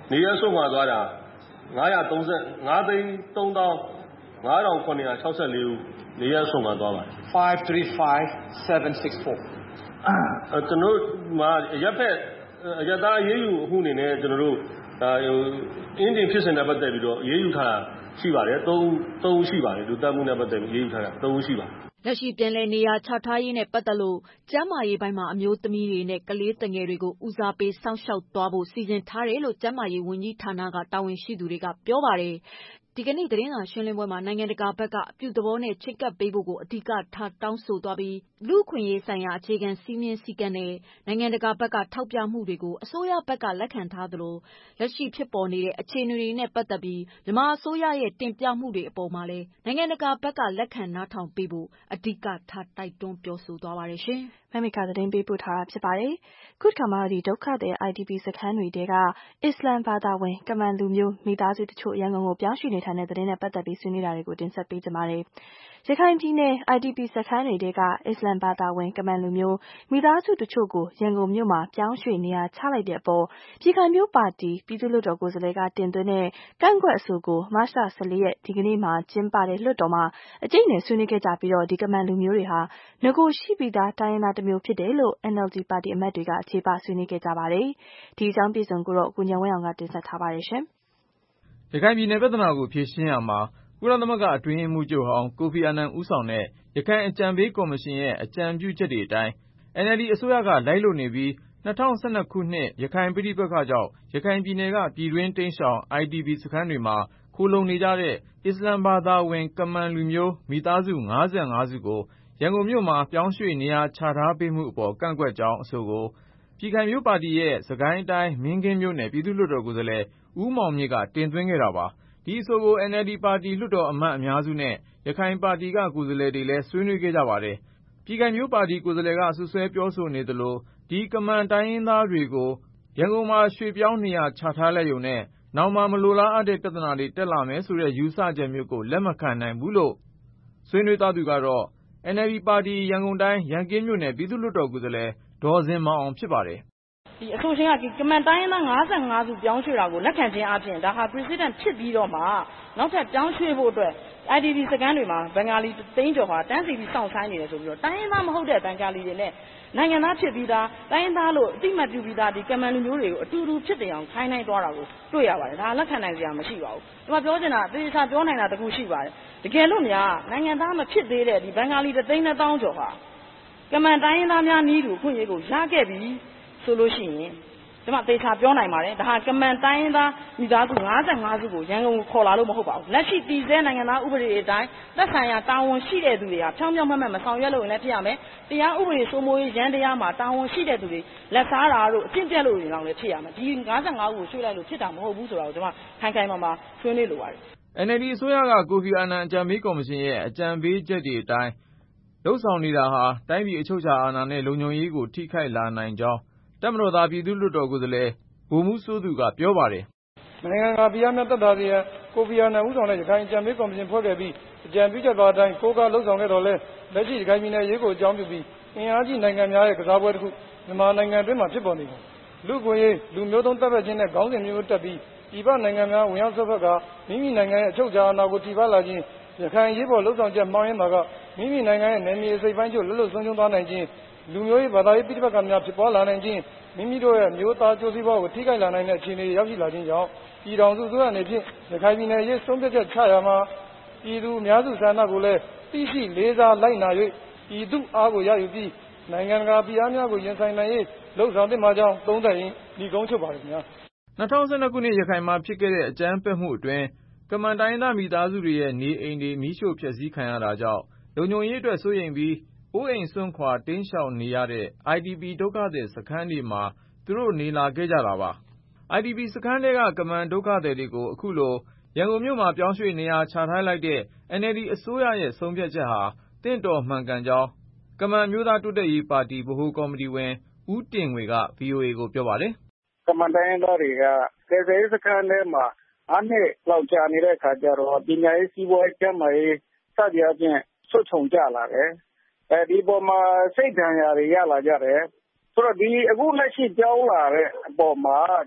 နေရဆုံးမှာသွားတာငါးသိန်းသုံးသောင်းငါးထောင်ခုနှစ်ရာ၆ဆယ့်လေးဦးနေရဆုံးမှာသွားပါတယ် five three five seven six four ကျွန်တော်မှာရပ်ဖက်ရတာအရေးယူအခုအနေနဲ့ကျွန်တော်တို့ဒါဟိုအင်းတင်ဖြစ်စဉ်နဲ့ပတ်သက်ပြီးတော့အရေးယူထားတာရှိပါတယ်သုံးသုံးရှိပါတယ်လူတက်မှုနဲ့ပတ်သက်ပြီးအရေးယူထားတာသုံးရှိပါတယ်လက်ရှိပြန်လည်နေရာချထားရေးနဲ့ပတ်သက်လို့ကျန်းမာရေးပိုင်းမှာအမျိုးသမီးတွေနဲ့ကလေးငယ်တွေကိုဦးစားပေးစောင့်ရှောက်သွားဖို့စီစဉ်ထားတယ်လို့ကျန်းမာရေးဝန်ကြီးဌာနကတာဝန်ရှိသူတွေကပြောပါတယ်။ဒီကနေ့သတင်းစာရှင်းလင်းပွဲမှာနိုင်ငံတကာဘက်ကအပြုသဘောနဲ့ချစ်ကပ်ပေးဖို့ကိုအဓိကထားတောင်းဆိုသွားပြီးလူ့အခွင့်အရေးဆိုင်ရာအခြေခံစည်းမျဉ်းစည်းကမ်းနဲ့နိုင်ငံတကာဘက်ကထောက်ပြမှုတွေကိုအစိုးရဘက်ကလက်ခံထားသလိုလက်ရှိဖြစ်ပေါ်နေတဲ့အခြေအနေတွေနဲ့ပတ်သက်ပြီးမြန်မာအစိုးရရဲ့တင်ပြမှုတွေအပေါ်မှာလည်းနိုင်ငံတကာဘက်ကလက်ခံနားထောင်ပေးဖို့အဓိကထားတိုက်တွန်းပြောဆိုသွားပါတယ်ရှင်။မမိကသတင်းပေးပို့ထားတာဖြစ်ပါတယ်။ခုခါမှဒီဒုက္ခသည် I D P စခန်းတွေတဲကအစ္စလမ်ဘာသာဝင်ကမန်လူမျိုးမိသားစုတချို့ရန်ကုန်ကိုပြောင်းရွှေ့နေထိုင်တဲ့သတင်းနဲ့ပတ်သက်ပြီးဆွေးနွေးတာတွေကိုတင်ဆက်ပေးကြပါမယ်။ရခိုင်ပြည်နယ် I D P စခန်းတွေတဲကအစ္စလမ်ဘာသာဝင်ကမန်လူမျိုးမိသားစုတချို့ကိုရန်ကုန်မြို့မှာပြောင်းရွှေ့နေရာချလိုက်တဲ့အပေါ်ပြည်ခိုင်မျိုးပါတီပြည်သူ့လွှတ်တော်ကိုယ်စားလှယ်ကတင်သွင်းတဲ့ကန့်ကွက်အဆိုကိုမတ်လဆယ့်လေးရက်ဒီကနေ့မှာကျင်းပတဲ့လွှတ်တော်မှာအကျိတ်နဲ့ဆွေးနွေးခဲ့ကြပြီးတော့ဒီကမန်လူမျိုးတွေဟာငကိုရှိပြီးသားတိုင်းရင်းသားတစ်မျိုးဖြစ်တယ်လို့ N L D ပါတီအမတ်တွေကအခြေပဆွေးနွေးခဲ့ကြပါတယ်။ဒီအကြောင်းပြည်စုံကိုတော့ကိုဉာဏ်ဝင်းအောင်ကတင်ဆက်ထားပါတယ်ရှင်။ရခိုင်ပြည်နယ်ပြဿနာကိုဖြေရှင်းရမှာကုလသမဂ္ဂအတွင်းရေးမှူးချုပ်ဟောင်းကိုဖီအာနန်ဦးဆောင်တဲ့ရခိုင်အကြံပေးကော်မရှင်ရဲ့အကြံပြုချက်တွေအတိုင်း N L D အစိုးရကလိုက်လုပ်နေပြီး၂၀၁၂ခုနှစ်ရခိုင်ပဋိပက္ခကြောင့်ရခိုင်ပြည်နယ်ကပြည်တွင်းတိမ်းရှောင် I D P စခန်းတွေမှာခိုလှုံနေကြတဲ့အစ္စလမ်ဘာသာဝင်ကမန်လူမျိုးမိသားစု၅၅စုကိုရန်ကုန်မြို့မှာပြောင်းရွှေ့နေရာချထားပေးမှုအပေါ်ကန့်ကွက်ကြောင်းအဆိုကိုပြည်ခိုင်မျိုးပါတီရဲ့စကိုင်းတိုင်းမင်းကင်းမြို့နယ်ပြည်သူ့လွှတ်တော်ကိုယ်စားလှယ်ဦးမောင်မြင့်ကတင်သွင်းခဲ့တာပါ။ဒီအဆိုကို N L D ပါတီလွှတ်တော်အမတ်အများစုနဲ့ရခိုင်ပါတီကကိုယ်စားလှယ်တွေလည်းဆွေးနွေးခဲ့ကြပါတယ်။ပြည်ခိုင်မျိုးပါတီကိုယ်စားလှယ်ကဆွဆွဲပြောဆိုနေသလိုဒီကမန်တိုင်းရင်းသားတွေကိုရန်ကုန်မှာရွှေ့ပြောင်းနေရာချထားလိုက်ရုံနဲ့နောက်မှာမလိုလားအပ်တဲ့ပြဿနာတွေတက်လာမယ်ဆိုတဲ့ယူဆချက်မျိုးကိုလက်မခံနိုင်ဘူးလို့ဆွေးနွေးသွားသူကတော့ N L D ပါတီရန်ကုန်တိုင်းရန်ကင်းမြို့နယ်ပြည်သူ့လွှတ်တော်ကိုယ်စားလှယ်ဒေါ်ဇင်မောင်အောင်ဖြစ်ပါတယ်။ဒီအဆိုရှင်ကကမန်တိုင်းရင်းသား၅၅စုပြောင်းရွှေ့တာကိုလက်ခံခြင်းအပြင်ဒါဟာ president ဖြစ်ပြီးတော့မှနောက်ထပ်ပြောင်းရွှေ့ဖို့အတွက် I D P စခန်းတွေမှာဘင်္ဂါလီသိန်းကျော်ဟာတန်းစီပြီးစောင့်ဆိုင်းနေတယ်ဆိုပြီးတော့တိုင်းရင်းသားမဟုတ်တဲ့ဘင်္ဂါလီတွေနဲ့နိုင်ငံသားဖြစ်ပြီးသားတိုင်းရင်းသားလို့အတိမတ်ပြုပြီးသားဒီကမန်လူမျိုးတွေကိုအတူတူဖြစ်တယ်အောင်ခိုင်းနိုင်သွားတာကိုတွေ့ရပါတယ်ဒါလက်ခံနိုင်စရာမရှိပါဘူးဒီမှာပြောချင်တာသေချာပြောနိုင်တာတခုရှိပါတယ်တကယ်လို့များနိုင်ငံသားမဖြစ်သေးတဲ့ဒီဘင်္ဂါလီတသိန်းနှစ်သောင်းကျော်ဟာကမန်တိုင်းရင်းသားများနည်းတူအခွင့်အရေးကိုရခဲ့ပြီဆိုလို့ရှိရင်ဒီမှာသေချာပြောနိုင်ပါတယ်ဒါဟာကမန်တိုင်းရင်းသားမိသားစု၅၅စုကိုရန်ကုန်ကိုခေါ်လာလို့မဟုတ်ပါဘူးလက်ရှိတည်ဆဲနိုင်ငံသားဥပဒေအတိုင်းသက်ဆိုင်ရာတာဝန်ရှိတဲ့သူတွေကဖြောင်းဖြောင်းမတ်မတ်မဆောင်ရွက်လို့ရင်လည်းဖြစ်ရမယ်တရားဥပဒေစိုးမိုးရေးရန်တရားမှာတာဝန်ရှိတဲ့သူတွေလက်စားတာတို့အပြစ်ပြက်လို့ရင်တော့လည်းဖြစ်ရမယ်ဒီ၅၅ခုကိုရွှေ့လိုက်လို့ဖြစ်တာမဟုတ်ဘူးဆိုတာကိုကျွန်မခိုင်ခိုင်မာမာဆွေးနွေးလိုပါတယ် N L D အစိုးရကကိုဖီအာနန်အကြံပေးကော်မရှင်ရဲ့အကြံပေးချက်တွေအတိုင်းလှုပ်ဆောင်နေတာဟာတိုင်းပြည်အချုပ်အခြာအာဏာနဲ့လုံခြုံရေးကိုထိခိုက်လာနိုင်ကြောင်းတပ်မတော်သားပြည်သူ့လွှတ်တော်ကိုယ်စားလှယ်ဗိုလ်မှူးစိုးသူကပြောပါတယ်။နိုင်ငံကပြည်အားများသက်သာစေရန်ကိုဖီအာနန်ဦးဆောင်တဲ့ရခိုင်အကြံပေးကော်မရှင်ဖွဲ့ခဲ့ပြီးအကြံပြုချက်ပါအတိုင်းကိုးကားလှုပ်ဆောင်ခဲ့တော်လဲလက်ရှိရခိုင်ပြည်နယ်ရေးကိုအကြောင်းပြုပြီးအင်အားကြီးနိုင်ငံများရဲ့ကစားပွဲတစ်ခုမြန်မာနိုင်ငံအတွင်းမှာဖြစ်ပေါ်နေတယ်။လူ့ကိုယ်ရေးလူမျိုးသုံးတပ်ဖြတ်ခြင်းနဲ့ခေါင်းစဉ်မျိုးတက်ပြီးပြည်ပနိုင်ငံများဝင်ရောက်ဆွတ်ဖက်ကမိမိနိုင်ငံရဲ့အချုပ်အခြာအာဏာကိုထိပါလာခြင်းရခိုင်ရေးပေါ်လှုပ်ဆောင်ချက်မှောင်းရင်းမှာကမိမိနိုင်ငံရဲ့နယ်မြေအစိပ်ပိုင်းချုပ်လွတ်လွတ်ဆုံးရှုံးသွားနိုင်ခြင်းလူမျိုးရေးဘာသာရေးပြဋ္ဌာန်းများဖြစ်ပေါ်လာနိုင်ခြင်းမိမိတို့ရဲ့မျိုးသားကျိုးစီးပွားကိုထိခိုက်လာနိုင်တဲ့အခြေအနေရောက်ရှိလာခြင်းကြောင့်ပြည်ထောင်စုအစိုးရအနေဖြင့်ရခိုင်ပြည်နယ်ရေးဆုံးဖြတ်ချက်ချရာမှာပြည်သူအများစုဆန္ဒကိုလည်းသိရှိလေးစားလိုက်နာ၍ပြည်သူအားကိုရယူပြီးနိုင်ငံတကာပြည်အားများကိုရင်ဆိုင်နိုင်ရေးလှုပ်ဆောင်သင့်ပါကြောင်းသုံးသပ်ရင်းဒီကုန်းချုပ်ပါတယ်ခင်ဗျာ၂၀၁၂ခုနှစ်ရခိုင်မှာဖြစ်ခဲ့တဲ့အကြမ်းဖက်မှုအတွင်းကမန်တိုင်းသားမိသားစုတွေရဲ့နေအိမ်တွေမီးရှို့ဖျက်ဆီးခံရတာကြောင့်လုံခြုံရေးအတွက်စိုးရိမ်ပြီးအိုးအိမ်စွန့်ခွာတိမ်းရှောင်နေရတဲ့ I D P ဒုက္ခသည်စခန်းတွေမှာသူတို့နေလာခဲ့ကြတာပါ။ I D P စခန်းတွေကကမန်ဒုက္ခသည်တွေကိုအခုလိုရန်ကုန်မြို့မှာပြောင်းရွှေ့နေရာချထားလိုက်တဲ့ N L D အစိုးရရဲ့ဆုံးဖြတ်ချက်ဟာတင့်တော်မှန်ကန်ကြောင်းကမန်မျိုးသားတိုးတက်ရေးပါတီဗဟိုကော်မတီဝင်ဦးတင်ငွေက ဗွီအိုအေကိုပြောပါတယ်။ကမန်တိုင်းရင်းသားတွေကကယ်ဆယ်ရေးစခန်းထဲမှာအားနှစ်လောက်ကြာနေတဲ့အခါကျတော့ပညာရေးစီးပွားရေးကျန်းမာရေးစသည်အပြင်ဆွတ်ချုံကြလာတယ်။အဲဒီပေါ်မှာစိတ်ဒဏ်ရာတွေရလာကြတယ်။ဆိုတော့ဒီအခုလက်ရှိပြောင်းလာတဲ့အပေါ်မှာ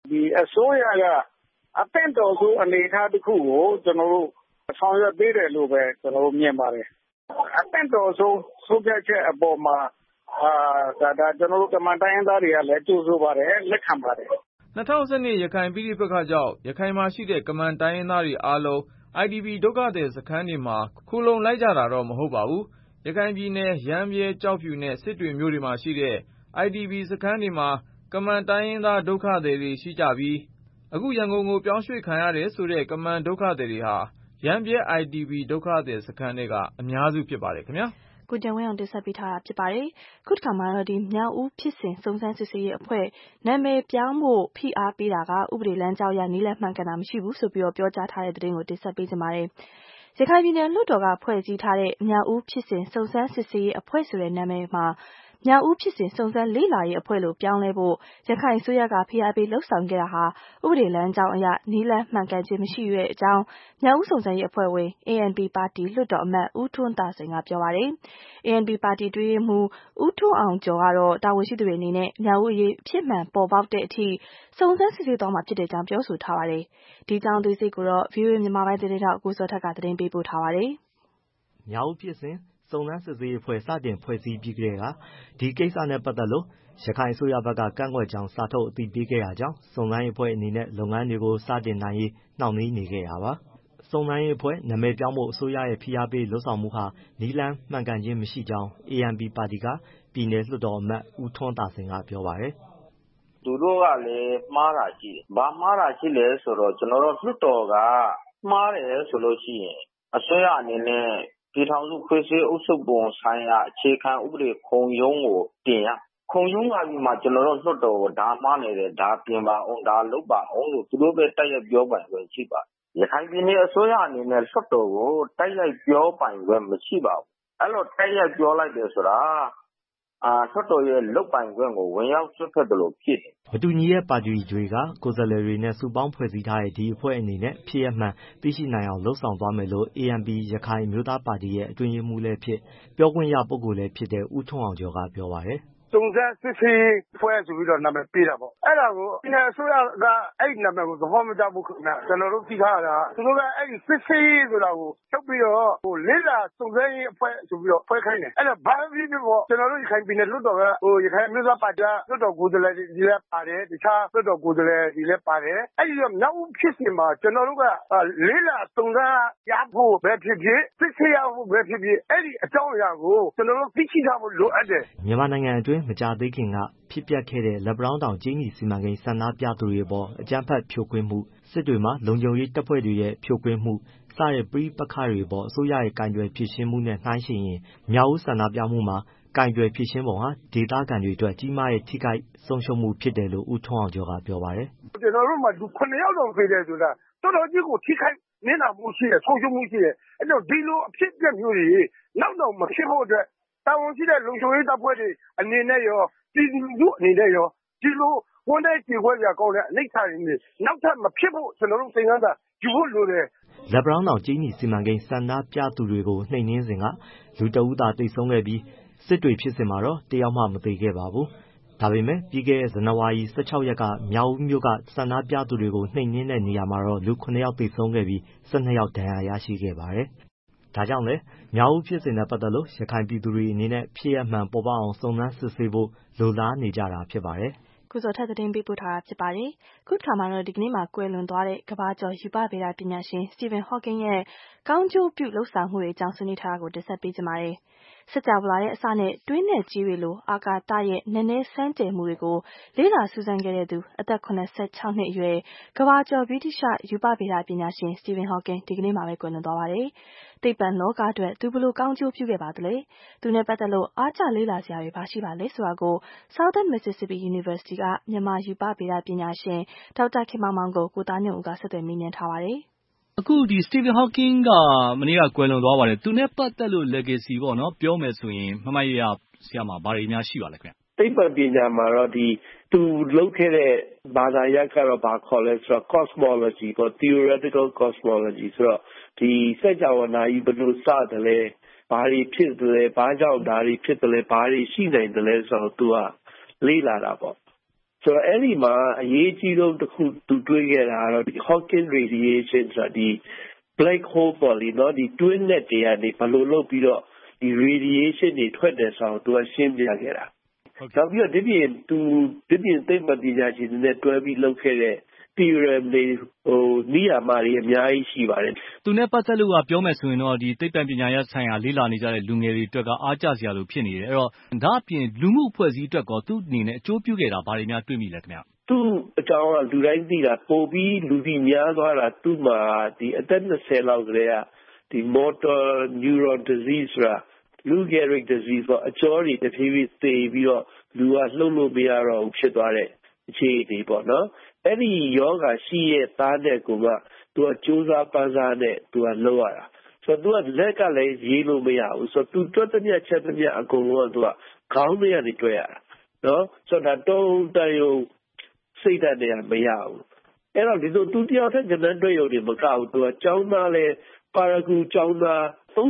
ဒီအစိုးရကအသင့်တော်ဆုံးအနေအထားတစ်ခုကိုကျွန်တော်တို့ဆောင်ရွက်ပေးတယ်လို့ပဲကျွန်တော်တို့မြင်ပါတယ်အသင့်တော်ဆုံးဆုံးဖြတ်ချက်အပေါ်မှာအာဒါဒါကျွန်တော်တို့ကမန်တိုင်းရင်းသားတွေကလည်းကြိုးဆိုပါတယ်လက်ခံပါတယ်၂၀၁၂ရခိုင်ပြည်ပခါကြောင့်ရခိုင်မှာရှိတဲ့ကမန်တိုင်းရင်းသားတွေအားလုံး အိုင်ဒီပီ ဒုက္ခသည်စခန်းတွေမှာခိုလုံလိုက်ကြတာတော့မဟုတ်ပါဘူးရခိုင်ပြည်နယ်ရမ်းဗြဲကျောက်ဖြူနဲ့စစ်တွေမြို့တွေမှာရှိတဲ့ အိုင်ဒီပီ စခန်းတွေမှာကမန်တိုင်းရင်းသားဒုက္ခသည်တွေရှိကြပြီးအခုရန်ကုန်ကိုပြောင်းရွှေ့ခံရတယ်ဆိုတဲ့ကမန်ဒုက္ခသည်တွေဟာရမ်းဗြဲ အိုင်ဒီပီ ဒုက္ခသည်စခန်းတွေကအများစုဖြစ်ပါတယ်ခင်ဗျာကိုကျန်ဝင်းအောင်တင်ဆက်ပေးထားတာဖြစ်ပါတယ်ခုတစ်ခါမှာတော့ဒီမြောက်ဦးဖြစ်စဉ်စုံစမ်းစစ်ဆေးရေးအဖွဲ့နာမည်ပြောင်းဖို့ဖိအားပေးတာကဥပဒေလမ်းကြောင်းအရနည်းလမ်းမှန်ကန်တာမရှိဘူးဆိုပြီးတော့ပြောကြားထားတဲ့သတင်းကိုတင်ဆက်ပေးကြပါမယ်ရခိုင်ပြည်နယ်လွှတ်တော်ကဖွဲ့စည်းထားတဲ့မြောက်ဦးဖြစ်စဉ်စုံစမ်းစစ်ဆေးရေးအဖွဲ့ဆိုတဲ့နာမည်မှာမြောက်ဦးဖြစ်စဉ်စုံစမ်းလေ့လာရေးအဖွဲ့လို့ပြောင်းလဲဖို့ရခိုင်အစိုးရကဖိအားပေးလှုပ်ဆောင်ခဲ့တာဟာဥပဒေလမ်းကြောင်းအရနည်းလမ်းမှန်ကန်ခြင်းမရှိတဲ့အကြောင်းမြောက်ဦးစုံစမ်းရေးအဖွဲ့ဝင် အေအန်ပီ ပါတီလွှတ်တော်အမတ်ဦးထွန်းသာစိန်ကပြောပါတယ်။ အေအန်ပီ ပါတီတွင်းမှုဦးထွန်းအောင်ကျော်ကတော့တာဝန်ရှိသူတွေအနေနဲ့မြောက်ဦးရေးဖြစ်မှန်ပေါ်ပေါက်တဲ့အထိစုံစမ်းစစ်ဆေးသွားမှာဖြစ်တဲ့အကြောင်းပြောဆိုထားပါတယ်။ဒီကြောင်းအသေးစိတ်ကိုတော့ ဗွီအိုအေ မြန်မာပိုင်းသတင်းထောက်ကိုစောထက်ကသတင်းပေးပို့ထားပါတယ်။မြောက်ဦးဖြစ်စဉ်စုံစမ်းစစ်ဆေးရေးအဖွဲ့စတင်ဖွဲ့စည်းပြီးကတည်းကဒီကိစ္စနဲ့ပတ်သက်လို့ရခိုင်အစိုးရဘက်ကကန့်ကွက်ကြောင်းစာထုတ်အသိပေးခဲ့တာကြောင့်စုံစမ်းရေးအဖွဲ့အနေနဲ့လုပ်ငန်းတွေကိုစတင်နိုင်ရေးနှောင့်နှေးနေခဲ့တာပါ။စုံစမ်းရေးအဖွဲ့နာမည်ပြောင်းဖို့အစိုးရရဲ့ဖိအားပေးလှုံ့ဆော်မှုဟာနည်းလမ်းမှန်ကန်ခြင်းမရှိကြောင်းအေအန်ပီ ပါတီကပြည်နယ်လွှတ်တော်အမတ်ဦးထွန်းသာစိန်ကပြောပါတယ်။သူတို့ကလည်းမှားတာရှိတယ်။ဘာမှားတာရှိလဲဆိုတော့ကျွန်တော်တို့လွှတ်တော်ကမှားတယ်ဆိုလို့ရှိရင်အစိုးရအနေနဲ့ပြည်ထောင်စုဖွဲ့စည်းအုပ်ချုပ်ပုံဆိုင်ရာအခြေခံဥပဒေခုံရုံးကိုတင်ရခုံရုံးကပြီးမှကျွန်တော်တို့လွှတ်တော်ကိုဒါမှားနေတယ်ဒါပြင်ပါအောင်ဒါလုပ်ပါအောင်လို့သူတို့ပဲတိုက်ရိုက်ပြောပိုင်ခွင့်ရှိပါတယ်ရခိုင်ပြည်နယ်အစိုးရအနေနဲ့လွှတ်တော်ကိုတိုက်ရိုက်ပြောပိုင်ခွင့်မရှိပါဘူးအဲ့လိုတိုက်ရိုက်ပြောလိုက်တယ်ဆိုတာအာလွှတ်တော်ရဲ့လုပ်ပိုင်ခွင့်ကိုဝင်ရောက်ဆွတ်ဖက်တယ်လို့ဖြစ်တယ်မတူညီတဲ့ပါတီတွေကကိုယ်စားလှယ်တွေနဲ့စုပေါင်းဖွဲ့စည်းထားတဲ့ဒီအဖွဲ့အနေနဲ့ဖြစ်ရမှန်သိရှိနိုင်အောင်လှုံ့ဆော်သွားမယ်လို့ အေအန်ပီ ရခိုင်အမျိုးသားပါတီရဲ့အတွင်းရေးမှူးလည်းဖြစ်ပြောခွင့်ရပုဂ္ဂိုလ်လည်းဖြစ်တဲ့ဦးထွန်းအောင်ကျော်ကပြောပါတယ်စုံစမ်းစစ်ဆေးဖွဲ့ဆိုပြီးတော့နာမည်ပေးတာပေါ့အဲ့ဒါကိုပြည်နယ်အစိုးရကအဲ့ဒီနာမည်ကိုသဘောမကျဘူးခင်ဗျကျွန်တော်တို့သိထားတာသူတို့ကအဲ့ဒီစစ်ဆေးဆိုတာကိုထုတ်ပြီးတော့ဟိုလေးလာစုံစမ်းရေးအဖွဲ့ဆိုပြီးတော့ဖွဲ့ခိုင်းတယ်အဲ့ဒါဘာဖြစ်ဖြစ်ပေါ့ကျွန်တော်တို့ရခိုင်ပြည်နယ်လွှတ်တော်ကဟိုရခိုင်မျိုးသားပါတီလွှတ်တော်ကိုယ်စားလှယ်တွေလည်းပါတယ်တခြားလွှတ်တော်ကိုယ်စားလှယ်တွေလည်းပါတယ်အဲ့ဒီတော့မြောက်ဦးဖြစ်စဉ်မှာကျွန်တော်တို့ကလေးလာစုံစမ်းရဖို့ပဲဖြစ်ဖြစ်စစ်ဆေးရဖို့ပဲဖြစ်ဖြစ်အဲ့ဒီအကြောင်းအရာကိုကျွန်တော်တို့သိရှိထားဖို့လိုအပ်တယ်မြန်မာနိုင်ငံအတွင်းမကြာသေးခင်ကဖြစ်ပျက်ခဲ့တဲ့လက်ပံတောင်းတောင်ကျင်းကြီးစီမံကိန်းဆန္ဒပြသူတွေပေါ်အကြမ်းဖက်ဖြိုခွင်းမှုစစ်တွေမှာလုံခြုံရေးတပ်ဖွဲ့တွေရဲ့ဖြိုခွင်းမှုစတဲ့ပဋိပက္ခတွေပေါ်အစိုးရရဲ့ကင်တွယ်ဖြေရှင်းမှုနဲ့နှိုင်းယှဉ်ရင်မြောက်ဦးဆန္ဒပြမှုမှာကင်တွယ်ဖြေရှင်းပုံဟာဒေသခံတွေအတွက်ကြီးမားတဲ့ထိခိုက်ဆုံးရှုံးမှုဖြစ်တယ်လို့ဦးထွန်းအောင်ကျော်ကပြောပါတယ်ကျွန်တော်တို့မှာလူခုနှစ်ယောက်တောင်ပြေးတယ်ဆိုတာတော်တော်ကြီးကိုထိခိုက်နစ်နာမှုရှိတယ်ဆုံးရှုံးမှုရှိတယ်အဲ့တော့ဒီလိုအဖြစ်အပျက်မျိုးတွေနောက်တော့မဖြစ်ဖို့အတွက်တာဝန်ရှိတဲ့လုံခြုံရေးတပ်ဖွဲ့တွေအနေနဲ့ရောပြည်သူလူထုအနေနဲ့ရောဒီလိုဝန်တဲ့ကြေခွဲကြကောင်းတဲ့အနိဋ္ဌာတွေနောက်ထပ်မဖြစ်ဖို့ကျွန်တော်တို့သင်ခန်းစာယူဖို့လိုတယ်လက်ပံတောင်းကျင်းကြီးစီမံကိန်းဆန္ဒပြသူတွေကိုနှိမ်နင်းစဉ်ကလူတအုပ်သာတိတ်ဆုံးခဲ့ပြီးစစ်တွေဖြစ်စဉ်မှာတော့တယောက်မှမသေခဲ့ပါဘူးဒါပေမဲ့ပြီးခဲ့တဲ့ဇန်နဝါရီ၁၆ရက်ကမြောက်ဦးမြို့ကဆန္ဒပြသူတွေကိုနှိမ်နင်းတဲ့နေရာမှာတော့လူခုနှစ်ယောက်သေဆုံးခဲ့ပြီး၁၂ယောက်ဒဏ်ရာရရှိခဲ့ပါတယ်ဒါကြောင့်လည်းမြောက်ဦးဖြစ်စဉ်နဲ့ပတ်သက်လို့ရခိုင်ပြည်သူတွေအနေနဲ့ဖြစ်ရမှန်ပေါ်ပေါက်အောင်စုံစမ်းစစ်ဆေးဖို့လိုလားနေကြတာဖြစ်ပါတယ်ကုစောထက်သတင်းပေးပို့ထားတာဖြစ်ပါတယ်ခုတစ်ခါမှာတော့ဒီကနေ့မှာကွယ်လွန်သွားတဲ့ကမ္ဘာကျော်ရူပဗေဒပညာရှင်စတီဗင်ဟော့ကင်းရဲ့ကောင်းကျိုးပြုလှုပ်ဆောင်မှုတွေအကြောင်းဆွေးနွေးထားတာကိုတင်ဆက်ပေးကြပါမယ်စကြဝဠာရဲ့အစနဲ့တွင်းနဲ့ကြီးတွေလိုအာကာသရဲ့နည်းနည်းစမ်းကြယ်မှုတွေကိုလေ့လာစူးစမ်းခဲ့တဲ့သူအသက်၇၆နှစ်အရွယ်ကမ္ဘာကျော်ဗြိတိသျှရူပဗေဒပညာရှင်စတီဗင်ဟော့ကင်းဒီကနေ့မှာပဲကွယ်လွန်သွားပါတယ်သိပ္ပံလောကအတွက်သူဘယ်လိုကောင်းကျိုးပြုခဲ့ပါသလဲသူနဲ့ပတ်သက်လို့အားကျလေ့လာစရာတွေဘာရှိပါလဲဆိုတာကို Southern Mississippi University ကမြန်မာရူပဗေဒပညာရှင်ဒေါက်တာခင်မောင်မောင်ကိုကိုသားညွန့်ဦးကဆက်သွယ်မေးမြန်းထားပါတယ်အခုဒီစတီဗင်ဟော့ကင်းကမနေ့ကကွယ်လွန်သွားပါတယ်သူနဲ့ပတ်သက်လို့ legacy ပေါ့နော်ပြောမယ်ဆိုရင်မှတ်မှတ်ရရဆရာမှာဘာတွေများရှိပါလဲခင်ဗျသိပ္ပံပညာမှာတော့ဒီသူလုပ်ခဲ့တဲ့ဘာသာရပ်ကတော့ဘာခေါ်လဲဆိုတော့ cosmology ပေါ့ theoretical cosmology ဆိုတော့ဒီစัจ java နာကြီးဘယ်လိုစတယ်လဲဘာတွေဖြစ်တယ်လဲဘာကြောင့်ဒါတွေဖြစ်တယ်လဲဘာတွေရှိနိုင်တယ်လဲဆိုတော့သူကလေ့လာတာပေါ့ဆိုတော့အဲ့ဒီမှာအရေးကြီးဆုံးတစ်ခုသူတွေးခဲ့တာကတော့ဒီ Hawking radiation ဆိုတာဒီ black hole ပေါ့လေနော်ဒီ twin net တွေကနေဘယ်လိုလုပ်ပြီးတော့ဒီ radiation တွေထွက်တယ်ဆိုတော့သူကရှင်းပြခဲ့တာနောက်ပြီးတော့ဒီပြင်သူဒီပြင်သိပ္ပံပညာရှင်တွေနဲ့တွဲပြီးလုပ်ခဲ့တဲ့ theorem တွေဟိုနိယာမတွေအများကြီးရှိပါတယ်သူနဲ့ပတ်သက်လို့ကပြောမယ်ဆိုရင်တော့ဒီသိပ္ပံပညာရပ်ဆိုင်ရာလေ့လာနေကြတဲ့လူငယ်တွေအတွက်ကအားကျစရာလိုဖြစ်နေတယ်အဲ့တော့ဒါအပြင်လူမှုအဖွဲ့အစည်းအတွက်ကသူ့အနေနဲ့အကျိုးပြုခဲ့တာဘာတွေများတွေ့မိလဲခင်ဗျသူ့အကြောင်းကလူတိုင်းသိတာပိုပြီးလူကြီးများသွားတာသူ့မှာဒီအသက်20လောက်ကလေးကဒီ motor neuron disease ဆိုတာ Lou Gehrig disease ပေါ့အကျော်တွေတစ်ဖြည်းဖြည်းသေပြီးတော့လူကလှုပ်လို့မရတော့ဘူးဖြစ်သွားတဲ့အခြေအနေပေါ့နော်အဲ့ဒီယောဂရှိရဲ့သားတဲ့ကူကသူကကြိုးစားပန်းစားနဲ့သူကလှုပ်ရတာဆိုတော့သူကလက်ကလည်းရေးလို့မရဘူးဆိုတော့သူတွတ်တဲ့မြတ်ချက်တဲ့မြတ်အကုန်လုံးကသူကခေါင်းထဲကနေတွေ့ရတာနော်ဆိုတော့တုံးတန်ရုံစိတ်ဓာတ်တွေကမရဘူးအဲ့တော့ဒီလိုသူတယောက်တည်းကဏ္ဍတွေ့ရုံတွေမကဘူးသူကကျောင်းသားလဲပါရဂူကျောင်းသား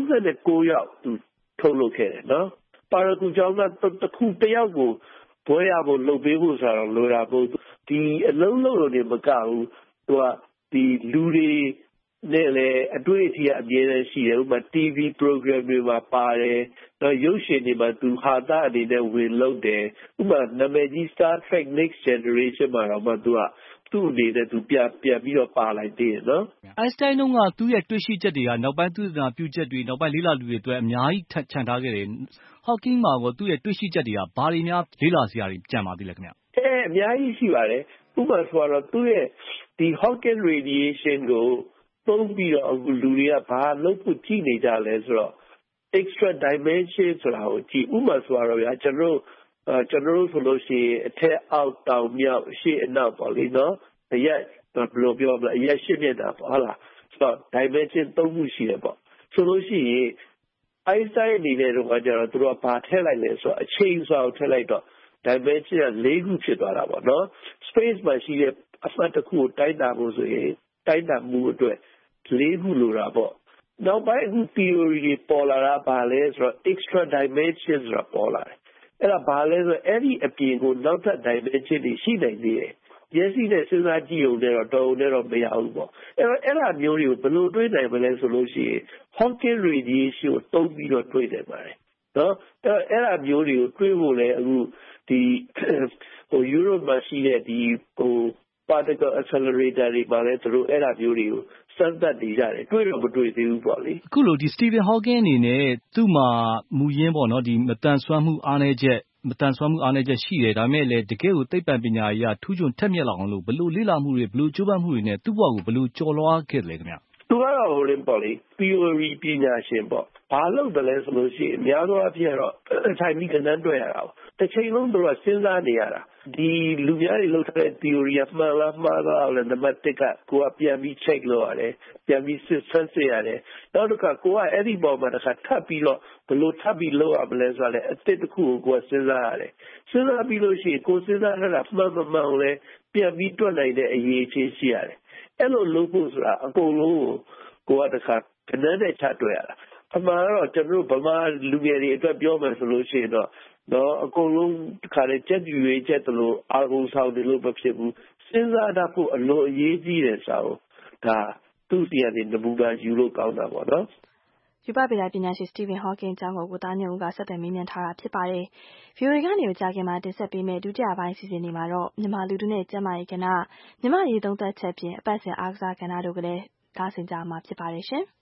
39ယောက်သူထုတ်လုပ်ခဲ့တယ်နော်ပါရဂူကျောင်းသားတစ်ခုတစ်ယောက်ကိုဘွဲရဖို့လုပ်ပေးဖို့ဆိုတော့လိုတာပေါ့ဒီအလုံးလုံးတွေမကဘူးသူကဒီလူတွေနဲ့လည်းအတွေ့အထိအမြဲတမ်းရှိတယ်ဥပမာ တီဗီ program တွေမှာပါတယ်တော့ရုပ်ရှင်တွေမှာသူဟာတာအနေနဲ့ဝင်လုပ်တယ်ဥပမာနာမည်ကြီး Star Trek Next Generation မှာတော့မှသူကသူ့အနေနဲ့သူပြန်ပြန်ပြီးတော့ပါလိုက်သေးတယ်နော်အိုင်စတိုင်းတို့ကသူ့ရဲ့တွေ့ရှိချက်တွေကနောက်ပိုင်းသုတေသနပြုချက်တွေနောက်ပိုင်းလေ့လာလူတွေအတွက်အများကြီးချန်ထားခဲ့တယ်Hawking မှာကသူ့ရဲ့တွေ့ရှိချက်တွေကဘာတွေများလေ့လာစရာတွေကြံပါသေးလဲခင်ဗျအဲအများကြီးရှိပါတယ်ဥပမာဆိုတော့သူ့ရဲ့ဒီ Hawking radiation ကိုသုံးပြီးတော့အခုလူတွေကဘာလုပ်ဖို့ကြည့်နေကြလဲဆိုတော့ extra dimension ဆိုတာကိုကြည့်ဥပမာဆိုတော့ဗျာကျွန်တော်အဲကျွန်တော်တို့ဆိုလို့ရှိရင်အထက်အောက်တောင်မြောက်ရှေ့အနောက်ပေါ့လေနော်အရက်ဘယ်လိုပြောမလဲအရက်ရှင်းနေတာပေါ့ဟုတ်လားဆိုတော့ dimension သုံးခုရှိတယ်ပေါ့ဆိုလို့ရှိရင် Einstein အနေနဲ့တော့ကျတော့သူတို့ကဘာထည့်လိုက်လဲဆိုတော့အချိန်စွာကိုထည့်လိုက်တော့ dimension က၄ခုဖြစ်သွားတာပေါ့နော် space မှာရှိတဲ့အမှတ်တစ်ခုကိုတိုင်းတာဖို့ဆိုရင်တိုင်းတာမှုအတွက်၄ခုလိုတာပေါ့နောက်ပိုင်းအခု theory တွေပေါ်လာတာဘာလဲဆိုတော့ extra dimension ဆိုတာပေါ်လာတယ်အဲ့ဒါဘာလဲဆိုတော့အဲ့ဒီအပြင်ကိုနောက်ထပ် dimension တွေရှိနိုင်သေးတယ်မျက်စိနဲ့စဉ်းစားကြည့်ုံနဲ့တော့တော်ုံနဲ့တော့မရဘူးပေါ့အဲ့တော့အဲ့ဒါမျိုးတွေကိုဘယ်လိုတွေးနိုင်မလဲဆိုလို့ရှိရင် Hawking radiation ကိုသုံးပြီးတော့တွေးနိုင်ပါတယ်နော်အဲ့အဲ့ဒါမျိုးတွေကိုတွေးဖို့လဲအခုဒီဟို Europe မှာရှိတဲ့ဒီဟို particle accelerator တွေမှာလဲသူတို့အဲ့ဒါမျိုးတွေကိုစမ်းသပ်နေကြတယ်တွေးတော့မတွေးသေးဘူးပေါ့လေအခုလိုဒီ Stephen Hawking အနေနဲ့သူ့မှာမူရင်းပေါ့နော်ဒီမတန်ဆွမ်းမှုအားနည်းချက်မတန်ဆွမ်းမှုအားနည်းချက်ရှိတယ်ဒါပေမဲ့လည်းတကယ်ကိုသိပ္ပံပညာရေးကထူးချွန်ထက်မြက်လာအောင်လို့ဘယ်လိုလေ့လာမှုတွေဘယ်လိုကြိုးပမ်းမှုတွေနဲ့သူ့ဘဝကိုဘယ်လိုကျော်လွှားခဲ့တယ်လဲခင်ဗျသူကတော့ဟိုလင်းပေါ့လေ theory ပညာရှင်ပေါ့ဘာလို့တလဲဆိုလို့ရှိရင်အများသောအားဖြင့်တော့ထိုင်ပြီးကဏ္ဍတွေ့ရတာပေါ့တစ်ချိန်လုံးသူကစဉ်းစားနေရတာဒီလူများတွေလောက်တဲ့ theory ကမှန်လားမှားလားလဲနံပါတ်တစ်ကကိုကပြန်ပြီး check လုပ်ရတယ်ပြန်ပြီးစစ်ဆန်းစစ်ရတယ်နောက်တစ်ခါကိုကအဲ့ဒီပေါ်မှာတစ်ခါထပ်ပြီးတော့ဘယ်လိုထပ်ပြီးလုပ်ရမလဲဆိုတော့လေအစ်စ်တစ်ခုကိုကိုကစဉ်းစားရတယ်စဉ်းစားပြီးလို့ရှိရင်ကိုစဉ်းစားရတာမှန်မမှန်လဲပြန်ပြီးတွက်နိုင်တဲ့အရေးချင်းရှိရတယ်အဲ့လိုလုပ်ဖို့ဆိုတာအကုန်လုံးကိုကိုကတစ်ခါကဏ္ဍနဲ့ချတွေ့ရတာအမှန်တော့ကျွန်တော်တို့ဗမာလူငယ်တွေအတွက်ပြောမယ်ဆိုလို့ရှိရင်တော့တော့အကုန်လုံးတစ်ခါလေချက်ပြူရေးချက်တလို့အာရုံဆောင်တယ်လို့မဖြစ်ဘူးစဉ်းစားတတ်ဖို့အလိုအရေးကြီးတယ်ဆိုတော့ဒါသူ့စီကနေနမူနာယူလို့ကောင်းတာပေါ့နော်ရူပဗေဒပညာရှင် Stephen Hawking အကြောင်းကိုကိုသားညွန့်ဦးကဆက်သွယ်မေးမြန်းထားတာဖြစ်ပါတယ်။ ဗီအိုအေကနေမကြာခင်မှာတင်ဆက်ပေးမယ့်ဒုတိယပိုင်းအစီအစဉ်တွေမှာတော့မြန်မာလူထုနဲ့ကျန်းမာရေးကဏ္ဍမြန်မာရေးသုံးသက်ချက်ဖြင့်အပတ်စဉ်အားကစားကဏ္ဍတို့ကလည်းနားဆင်ကြမှာဖြစ်ပါတယ်ရှင်။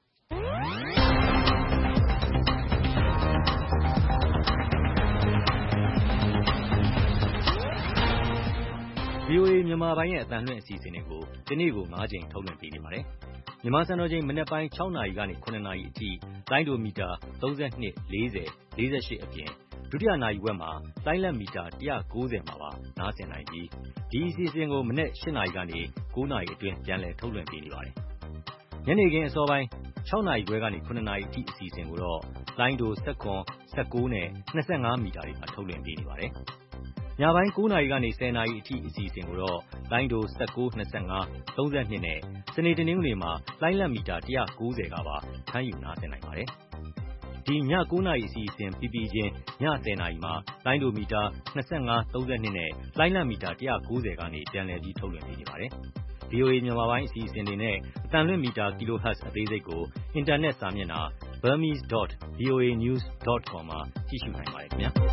ဗွီအိုအေမြန်မာပိုင်းရဲ့အသံလွှင့်အစီအစဉ်တွေကိုဒီနေ့ကို၅ကြိမ်ထုတ်လွှင့်ပေးနေပါတယ်။မြန်မာစံတော်ချိန်မနက်ပိုင်း၆နာရီကနေ၇နာရီအထိလိုင်းဒိုမီတာ၃၂ ၄၀ ၄၈အပြင်ဒုတိယနာရီဝက်မှာလိုင်းလက်မီတာ၁၉၀မှာပါနားဆင်နိုင်ပြီးဒီအစီအစဉ်ကိုမနက်၈နာရီကနေ၉နာရီအတွင်းပြန်လည်ထုတ်လွှင့်ပေးနေပါတယ်။ညနေခင်းအစောပိုင်း၆နာရီခွဲကနေ၇နာရီအထိအစီအစဉ်ကိုတော့လိုင်းဒို၁၇ ၁၉နဲ့၂၅မီတာတွေမှာထုတ်လွှင့်ပေးနေပါတယ်။ညပိုင်း၉နာရီကနေ၁၀နာရီအထိအစီအစဉ်ကိုတော့လိုင်းဒို၁၉ ၂၅ ၃၂နဲ့စနေတနင်္ဂနွေမှာလိုင်းလက်မီတာ၁၉၀ကပါဖမ်းယူနားဆင်နိုင်ပါတယ်။ဒီညကိုးနာရီအစီအစဉ်ပြီးပြီးချင်းညဆယ်နာရီမှာလိုင်းဒိုမီတာနှစ်၅ သုံး၂နဲ့လိုင်းလံမီတာone ninetyကနေပြန်လည်ပြီးထုတ်လွှင့်ပေးနေပါတယ်။ ဗွီအိုအေ မြန်မာပိုင်းအစီအစဉ်တွေနဲ့အသံလွှင့်မီတာ kilohertz အသေးစိတ်ကိုအင်တာနက်စာမျက်နှာ burmese dot voa news dot com မှာကြည့်ရှုနိုင်ပါတယ်ခင်ဗျာ။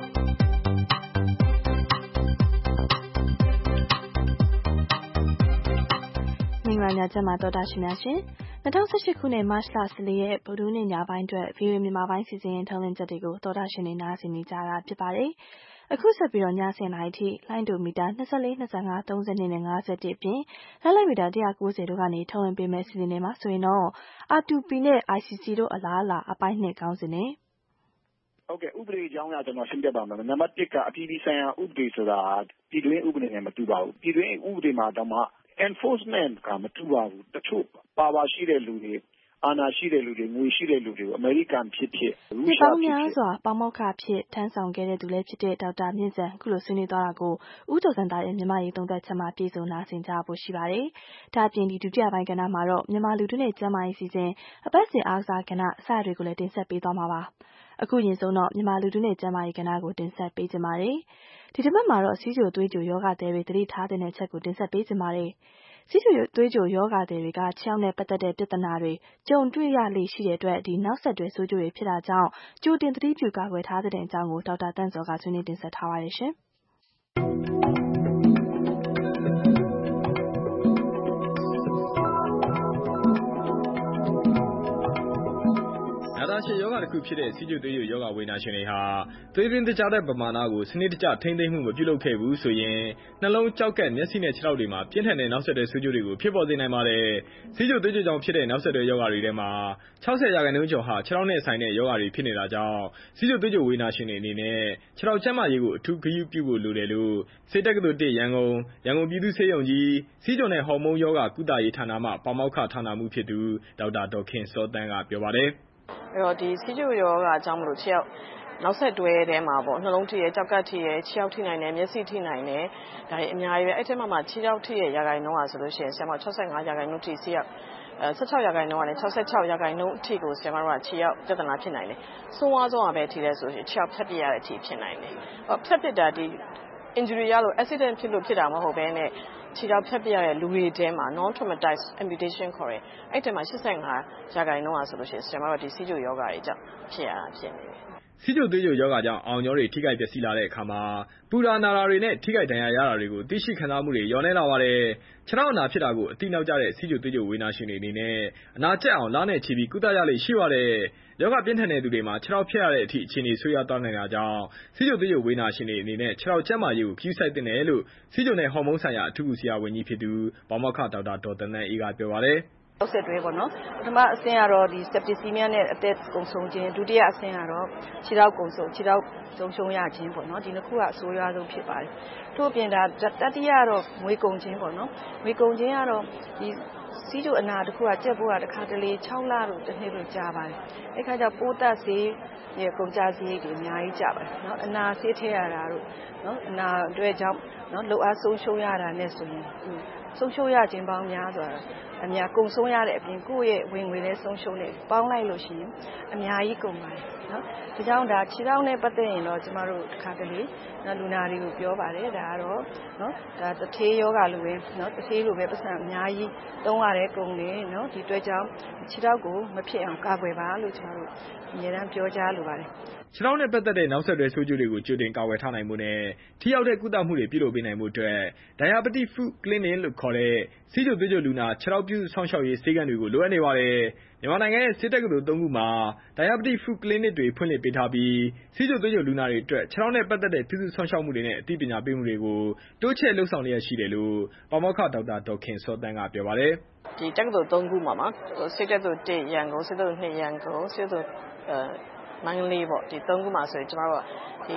မင်္ဂလာညချမ်းပါတော်တာရှင်များရှင်။၂၀၁၈ခုနှစ်မတ်လ၁၄ရက်ဗုဒ္ဓဟူးနေ့ညပိုင်းအတွက် ဗွီအိုအေမြန်မာပိုင်းစီစဉ်ထုတ်လွှင့်ချက်တွေကိုတော်တာရှင်တွေနားဆင်နေကြတာဖြစ်ပါတယ်။အခုဆက်ပြီးတော့ညဆယ်နာရီထိလိုင်းဒိုမီတာ၂၄ ၂၅ ၃၂နဲ့၅၁အပြင်လိုင်းလိုက်မီတာone ninetyတို့ကနေထုတ်လွှင့်ပေးမယ့်စီစဉ်တွေမှာဆိုရင်တော့ R two P နဲ့ I C C တို့အလားအလာအပိုင်းနှစ်ခေါင်းစဉ်နဲ့ဟုတ်ကဲ့ဥပဒေအကြောင်းအရကျွန်တော်ရှင်းပြပါမယ်နံပါတ်oneကအပြည်ပြည်ဆိုင်ရာဥပဒေဆိုတာပြည်တွင်းဥပဒေနဲ့မတူပါဘူးပြည်တွင်းဥပဒေမှာတော့မှ enforcement ကမတူပါဘူးတချို့ပါဝါရှိတဲ့လူတွေအာဏာရှိတဲ့လူတွေငွေရှိတဲ့လူတွေကိုအမေရိကန်ဖြစ်ဖြစ်ရုရှားဖြစ်ဖြစ်ပေါင်းများစွာပေါမောက္ခဖြစ်ထမ်းဆောင်ခဲ့တဲ့သူလည်းဖြစ်တဲ့ဒေါက်တာမြင့်စံအခုလိုဆွေးနွေးသွားတာကိုဦးကျော်စံသားရဲ့မြန်မာရေးသုံးသပ်ချက်မှာပြည်စုံနာဆင်ကြဖို့ရှိပါတယ်။ဒါအပြင်ဒီဒုတိယပိုင်းကဏ္ဍမှာတော့မြန်မာလူထုနဲ့ကျန်းမာရေးစီစဉ်အပတ်စဉ်အားကစားကဏ္ဍအစတွေကိုလည်းတင်ဆက်ပေးသွားမှာပါ။အခုရင်ဆုံးတော့မြန်မာလူထုနဲ့ကျန်းမာရေးကဏ္ဍကိုတင်ဆက်ပေးကြပါမယ်။ဒီတစ်ပတ်မှာတော့စီးကျိုသွေးကြိုယောဂသည်တွေသတိထားတဲ့အချက်ကိုတင်ဆက်ပေးကြပါမယ်။စီးကျိုသွေးကြိုယောဂသည်တွေကခြေထောက်နဲ့ပတ်သက်တဲ့ပြဿနာတွေကြုံတွေ့ရလေရှိတဲ့အတွက်ဒီနောက်ဆက်တွဲဆိုးကျိုးတွေဖြစ်တာကြောင့်ကြိုတင်သတိပြုကာကွယ်ထားတဲ့အကြောင်းကိုဒေါက်တာတန့်စောကဆွေးနွေးတင်ဆက်ထားပါတယ်ရှင်။နာတာရှည်ယောဂတစ်ခုဖြစ်တဲ့ဆီးကျိုသွေးကြိုယောဂဝေဒနာရှင်တွေဟာသွေးတွင်းတကြားတဲ့ပမာဏကိုစနစ်တကျထိန်းသိမ်းမှုမပြုလုပ်ခဲ့ဘူးဆိုရင်နှလုံးကြောက်ကက်မျက်စိနဲ့ခြေထောက်တွေမှာပြင်းထန်တဲ့နောက်ဆက်တွဲဆိုးကျိုးတွေကိုဖြစ်ပေါ်စေနိုင်ပါတယ်။ဆီးကျိုသွေးကြိုကြောင့်ဖြစ်တဲ့နောက်ဆက်တွဲယောဂတွေထဲမှာsixtyရာခိုင်နှုန်းကျော်ဟာခြေထောက်နဲ့ဆိုင်တဲ့ယောဂတွေဖြစ်နေတာကြောင့်ဆီးကျိုသွေးကြိုဝေဒနာရှင်တွေအနေနဲ့ခြေထောက်ကျန်းမာရေးကိုအထူးဂရုပြုဖို့လိုတယ်လို့ဆေးတက္ကသိုလ်oneရန်ကုန်ရန်ကုန်ပြည်သူ့ဆေးရုံကြီးဆီးချိုနဲ့ဟော်မုန်းယောဂကုသရေးဌာနမှပါမောက္ခဌာနမှဖြစ်သူဒေါက်တာဒေါ်ခင်စောသန်းကပြောပါတယ်။အဲ့တော့ဒီဆီးကျိုယောဂအကြောင်းမလို့ခြေထောက်နောက်ဆက်တွဲထဲမှာပေါ့နှလုံးထိရကြောက်ကတ်ထိရခြေထောက်ထိနိုင်တယ်မျက်စိထိနိုင်တယ်ဒါတွေအများကြီးပဲအဲ့ထက်မှမှခြေထောက်ထိရရာခိုင်နှုန်းอ่ะဆိုလို့ရှိရင်ဆရာမsixty-fiveရာခိုင်နှုန်းထိဆီးရောက်အဲsixty-sixရာခိုင်နှုန်းကနေsixty-sixရာခိုင်နှုန်းအထိကိုဆရာမတို့ကခြေထောက်ပြဿနာဖြစ်နိုင်တယ်ဆိုးဝါးဆုံးอ่ะပဲထိလဲဆိုရင်ခြေထောက်ဖြတ်ပြရတဲ့အထိဖြစ်နိုင်တယ်ဟောဖြတ်ပြတာဒီ injury ရလို့ accident ဖြစ်လို့ဖြစ်တာမဟုတ်ဘဲနဲ့ခြေထောက်ဖြတ်ပြရတဲ့လူတွေထဲမှာ non traumatized amputation ခေါ်တယ်အဲ့ထဲမှာeighty-fiveရာခိုင်နှုန်းอ่ะဆိုလို့ရှိရင်ဆရာမတို့ဒီဆီးကျိုယောဂတွေကြောင့်ဖြစ်ရတာဖြစ်နေတယ်ဆီးကျိုသွေးကြိုယောဂကြောင့်အောင်ကြောတွေထိခိုက်ပျက်စီးလာတဲ့အခါမှာပူရာနာတာတွေနဲ့ထိခိုက်ဒဏ်ရာရတာတွေကိုသိရှိခံစားမှုတွေလျော့နေလာပါတယ်။ခြေထောက်အနာဖြစ်တာကိုအတိနောက်ကျတဲ့ဆီးကျိုသွေးကြိုဝေဒနာရှင်တွေအနေနဲ့အနာကျက်အောင်လနဲ့ချီပြီးကုသရလိမ့်ရှိပါတယ်။ယောဂပြင်းထန်တဲ့သူတွေမှာခြေထောက်ဖြတ်ရတဲ့အထိအခြေအနေဆိုးရွားသွားနိုင်တာကြောင့်ဆီးကျိုသွေးကြိုဝေဒနာရှင်တွေအနေနဲ့ခြေထောက်ကျန်းမာရေးကိုကြီးစိုက်တင်တယ်လို့ဆီးကျိုနဲ့ဟော်မုန်းဆိုင်ရာအထူးကုဆရာဝန်ကြီးဖြစ်သူပါမောက္ခဒေါက်တာဒေါ်သန်းသန်းအေးကပြောပါတယ်။နောက်ဆက်တွဲပေါ့နော်ပထမအဆင့်ကတော့ဒီ septicemia နဲ့အသက်ကုန်ဆုံးခြင်းဒုတိယအဆင့်ကတော့ခြေထောက်ကုန်ဆုံးခြေထောက်ဆုံးရှုံးရခြင်းပေါ့နော်ဒီနှစ်ခုကအဆိုးရွားဆုံးဖြစ်ပါတယ်ထို့အပြင်ဒါတတိယကတော့ငွေကုန်ခြင်းပေါ့နော်ငွေကုန်ခြင်းကတော့ဒီဆီးကျိုအနာတစ်ခုကကြက်ဖို့ကတစ်ခါတလေsixလလို့တစ်နှစ်လို့ကြာပါတယ်အဲ့ခါကျပိုးသက်ဆေးရဲ့ကုန်ကြစရိတ်တွေအများကြီးကြာပါတယ်နော်အနာဆေးထည့်ရတာတို့နော်အနာအတွက်ကြောင့်နော်လှုပ်အားဆုံးရှုံးရတာနဲ့ဆိုရင်ဆုံးရှုံးရခြင်းပေါင်းများစွာအများကုန်ဆုံးရတဲ့အပြင်ကိုယ့်ရဲ့ဝင်ငွေလည်းဆုံးရှုံးနေပေါင်းလိုက်လို့ရှိရင်အများကြီးကုန်ပါတယ်နော်ဒီကြောင့်ဒါခြေထောက်နဲ့ပတ်သက်ရင်တော့ကျမတို့တစ်ခါတလေနော်လူနာတွေကိုပြောပါတယ်ဒါကတော့နော်ဒါတထေးယောဂလိုပဲနော်တထေးလိုပဲပတ်စံအများကြီးသုံးရတယ်ကုန်တယ်နော်ဒီအတွက်ကြောင့်ခြေထောက်ကိုမဖြစ်အောင်ကာကွယ်ပါလို့ကျမတို့အများအားပြောကြားလိုပါတယ်ခြေထောက်နဲ့ပတ်သက်တဲ့နောက်ဆက်တွဲဆိုးကျိုးတွေကိုကြိုတင်ကာကွယ်ထားနိုင်မှုနဲ့ထိရောက်တဲ့ကုသမှုတွေပြုလုပ်ပေးနိုင်မှုအတွက် Diabetic Foot Clinic လို့ခေါ်တဲ့ဆီးကျိုသွေးကြိုလူနာခြေထောက်ပြုစုစောင့်ရှောက်ရေးဆေးခန်းတွေကိုလိုအပ်နေပါတယ်။မြန်မာနိုင်ငံရဲ့ဆေးတက္ကသိုလ်သုံးခုမှာ Diabetic Foot Clinic တွေဖွင့်လှစ်ပေးထားပြီးဆီးကျိုသွေးကြိုလူနာတွေအတွက်ခြေထောက်နဲ့ပတ်သက်တဲ့ပြုစုစောင့်ရှောက်မှုတွေနဲ့အသိပညာပေးမှုတွေကိုတိုးချဲ့လှုပ်ဆောင်လျက်ရှိတယ်လို့ပါမောက္ခဒေါက်တာဒေါ်ခင်စောသန်းကပြောပါတယ်။ဒီတက္ကသိုလ်သုံးခုမှာမှာဆေးတက္ကသိုလ်oneရန်ကုန်ဆေးတက္ကသိုလ်twoရန်ကုန်ဆေးတက္ကသိုလ်အဲမန္တလေးပေါ့ဒီသုံးခုမှာဆိုရင်ကျမတို့ဒီ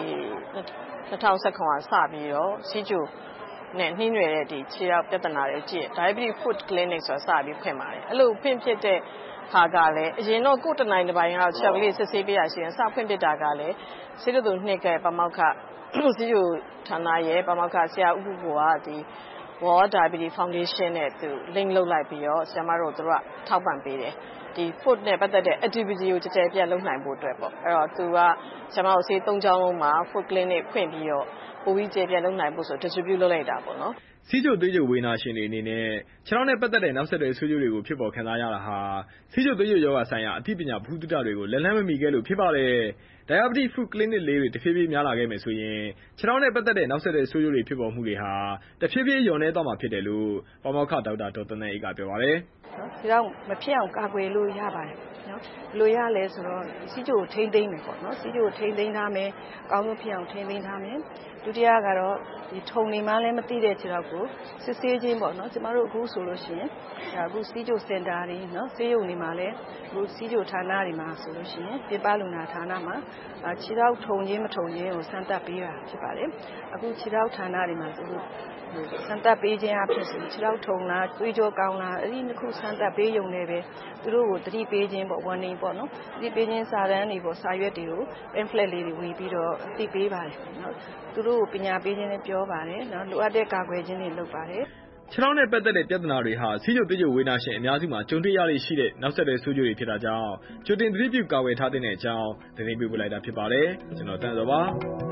twenty nineteenကစပြီးတော့ဆီးကျိုနဲ့နှင်းရွယ်တဲ့ဒီခြေထောက်ပြဿနာတွေကြည့် Diabetic Foot Clinic ဆိုတာစပြီးဖွင့်ပါတယ်အဲ့လိုဖွင့်ဖြစ်တဲ့ဟာကလည်းအရင်တော့ကိုယ်တနိုင်တစ်ပိုင်းကတော့ခြေထောက်ကလေးစစ်ဆေးပေးရရှိရင်စဖွင့်ဖြစ်တာကလည်းဆေးတက္ကသိုလ်twoကပမောက္ခဆီးကျိုဌာနရဲ့ပမောက္ခဆရာဦးကိုကဒီ World Diabetes Foundation နဲ့သူ link လုပ်လိုက်ပြီးတော့ဆရာမတို့တို့ကထောက်ပံ့ပေးတယ်ဒီ food နဲ့ပတ်သက်တဲ့ activity ကိုကြည်ကြဲပြတ်လုပ်နိုင်ဖို့အတွက်ပေါ့အဲ့တော့သူကဆရာမတို့ဆေးသုံးချောင်းလုံးမှာ food clinic ဖွင့်ပြီးတော့ပိုပြီးကြည်ကြဲပြတ်လုပ်နိုင်ဖို့ဆို distribute လုပ်လိုက်တာပေါ့နော်ဆီးချိုသွေးချိုဝေဒနာရှင်တွေအနေနဲ့ခြေထောက်နဲ့ပတ်သက်တဲ့နောက်ဆက်တွဲဆိုးကျိုးတွေကိုဖြစ်ပေါ်ခံစားရတာဟာဆီးချိုသွေးချိုရောဂါဆိုင်ရာအသိပညာဗဟုသုတတွေကိုလက်လှမ်းမမီခဲ့လို့ဖြစ်ပါတယ်။ Diabetes Food Clinic လေးတွေတဖြည်းဖြည်းများလာခဲ့မယ်ဆိုရင်ခြေထောက်နဲ့ပတ်သက်တဲ့နောက်ဆက်တွဲဆိုးကျိုးတွေဖြစ်ပေါ်မှုတွေဟာတဖြည်းဖြည်းလျော့နည်းသွားမှာဖြစ်တယ်လို့ပါမောက္ခဒေါက်တာဒေါ်သန်းသန်းအေးကပြောပါတယ်။နော်ဒီတော့မဖြစ်အောင်ကာကွယ်လို့ရပါတယ်နော်ဘယ်လိုရလဲဆိုတော့ဆီးချိုကိုထိမ့်သိမ့်မယ်ပေါ့နော်ဆီးချိုကိုထိမ့်သိမ့်ထားမယ်အကောင်းဆုံးဖြစ်အောင်ထိမ့်သိမ့်ထားမယ်ဒုတိယကတော့ဒီထုံနေမှလည်းမသိတဲ့ခြေထောက်ကိုစစ်ဆေးခြင်းပေါ့နော်ကျမတို့အခုဆိုလို့ရှိရင်အခုဆီးချိုစင်တာတွေနော်ဆေးရုံတွေမှာလည်းအခုဆီးချိုဌာနတွေမှာဆိုလို့ရှိရင်ပြပလူနာဌာနမှာခြေထောက်ထုံခြင်းမထုံခြင်းကိုစမ်းသပ်ပေးတာဖြစ်ပါတယ်အခုခြေထောက်ဌာနတွေမှာဆိုလို့စမ်းသပ်ပေးခြင်းအဖြစ်ဆိုခြေထောက်ထုံလားသွေးကြောကောင်းလားအဲ့ဒီနှစ်ခုစမ်းသပ်ပေးရုံနဲ့ပဲသူတို့ကိုသတိပေးခြင်းပေါ့ warning ပေါ့နော်သတိပေးခြင်းစာတမ်းတွေပေါ့စာရွက်တွေကို pamphlet လေးတွေဝေပြီးတော့သတိပေးပါတယ်နော်သူတို့ကိုပညာပေးခြင်းနဲ့ပြောပါတယ်နော်လိုအပ်တဲ့ကာကွယ်ခြင်းတွေလုပ်ပါတယ်ခြေထောက်နဲ့ပတ်သက်တဲ့ပြဿနာတွေဟာဆီးချိုသွေးချိုဝေဒနာရှင်အများစုမှာကြုံတွေ့ရလေရှိတဲ့နောက်ဆက်တွဲဆိုးကျိုးတွေဖြစ်တာကြောင့်ကြိုတင်သတိပြုကာကွယ်ထားတဲ့အကြောင်းသတင်းပေးပို့လိုက်တာဖြစ်ပါတယ်ကျွန်တော်တန်းစောပါ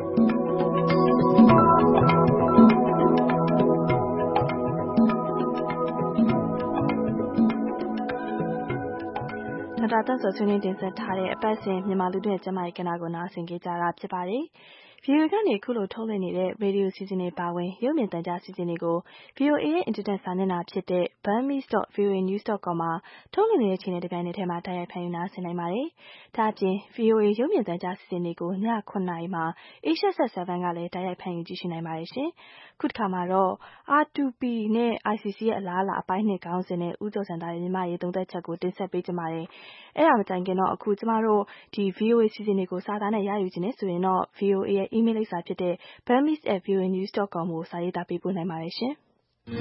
ဒေါက်တာသက်စောဆွေးနွေးတင်ဆက်ထားတဲ့အပတ်စဉ်မြန်မာလူထုရဲ့ကျန်းမာရေးကဏ္ဍကိုနားဆင်ကြတာဖြစ်ပါတယ်။ဗီအိုအေကနေအခုလိုထုတ်လွှင့်နေတဲ့ရေဒီယိုစီစဉ်တွေပါဝင်ရုပ်မြင်သံကြားစီစဉ်တွေကို ဗီအိုအေရဲ့အင်တာနက်စာမျက်နှာဖြစ်တဲ့ burmese dot v o a news dot com မှာထုတ်လွှင့်နေတဲ့အချိန်နဲ့တပြိုင်နက်တည်းမှာတိုက်ရိုက်ဖန်ယူနားဆင်နိုင်ပါတယ်။ဒါအပြင် ဗီအိုအေရုပ်မြင်သံကြားစီစဉ်တွေကိုညခုနှစ်နာရီမှာ Asia Set 7ကလည်းတိုက်ရိုက်ဖန်ယူကြည့်ရှုနိုင်ပါတယ်ရှင်။ခုတစ်ခါမှာတော့ R two P နဲ့ I C C ရဲ့အလားအလာအပိုင်းနှစ်ခေါင်းစဉ်နဲ့ဦးကျော်စံသားရဲ့မြန်မာရေးသုံးသပ်ချက်ကိုတင်ဆက်ပေးကြပါမယ်။အဲ့ဒါမတိုင်ခင်တော့အခုကျမတို့ဒီ ဗီအိုအေစီစဉ်တွေကိုစာသားနဲ့ရယူခြင်းနဲ့ဆိုရင်တော့ ဗီအိုအေရဲ့ email လိပ်စာဖြစ်တဲ့ burmese at v o a news dot com ကိုစာရေးသားပေးပို့နိုင်ပါတယ်ရှင်။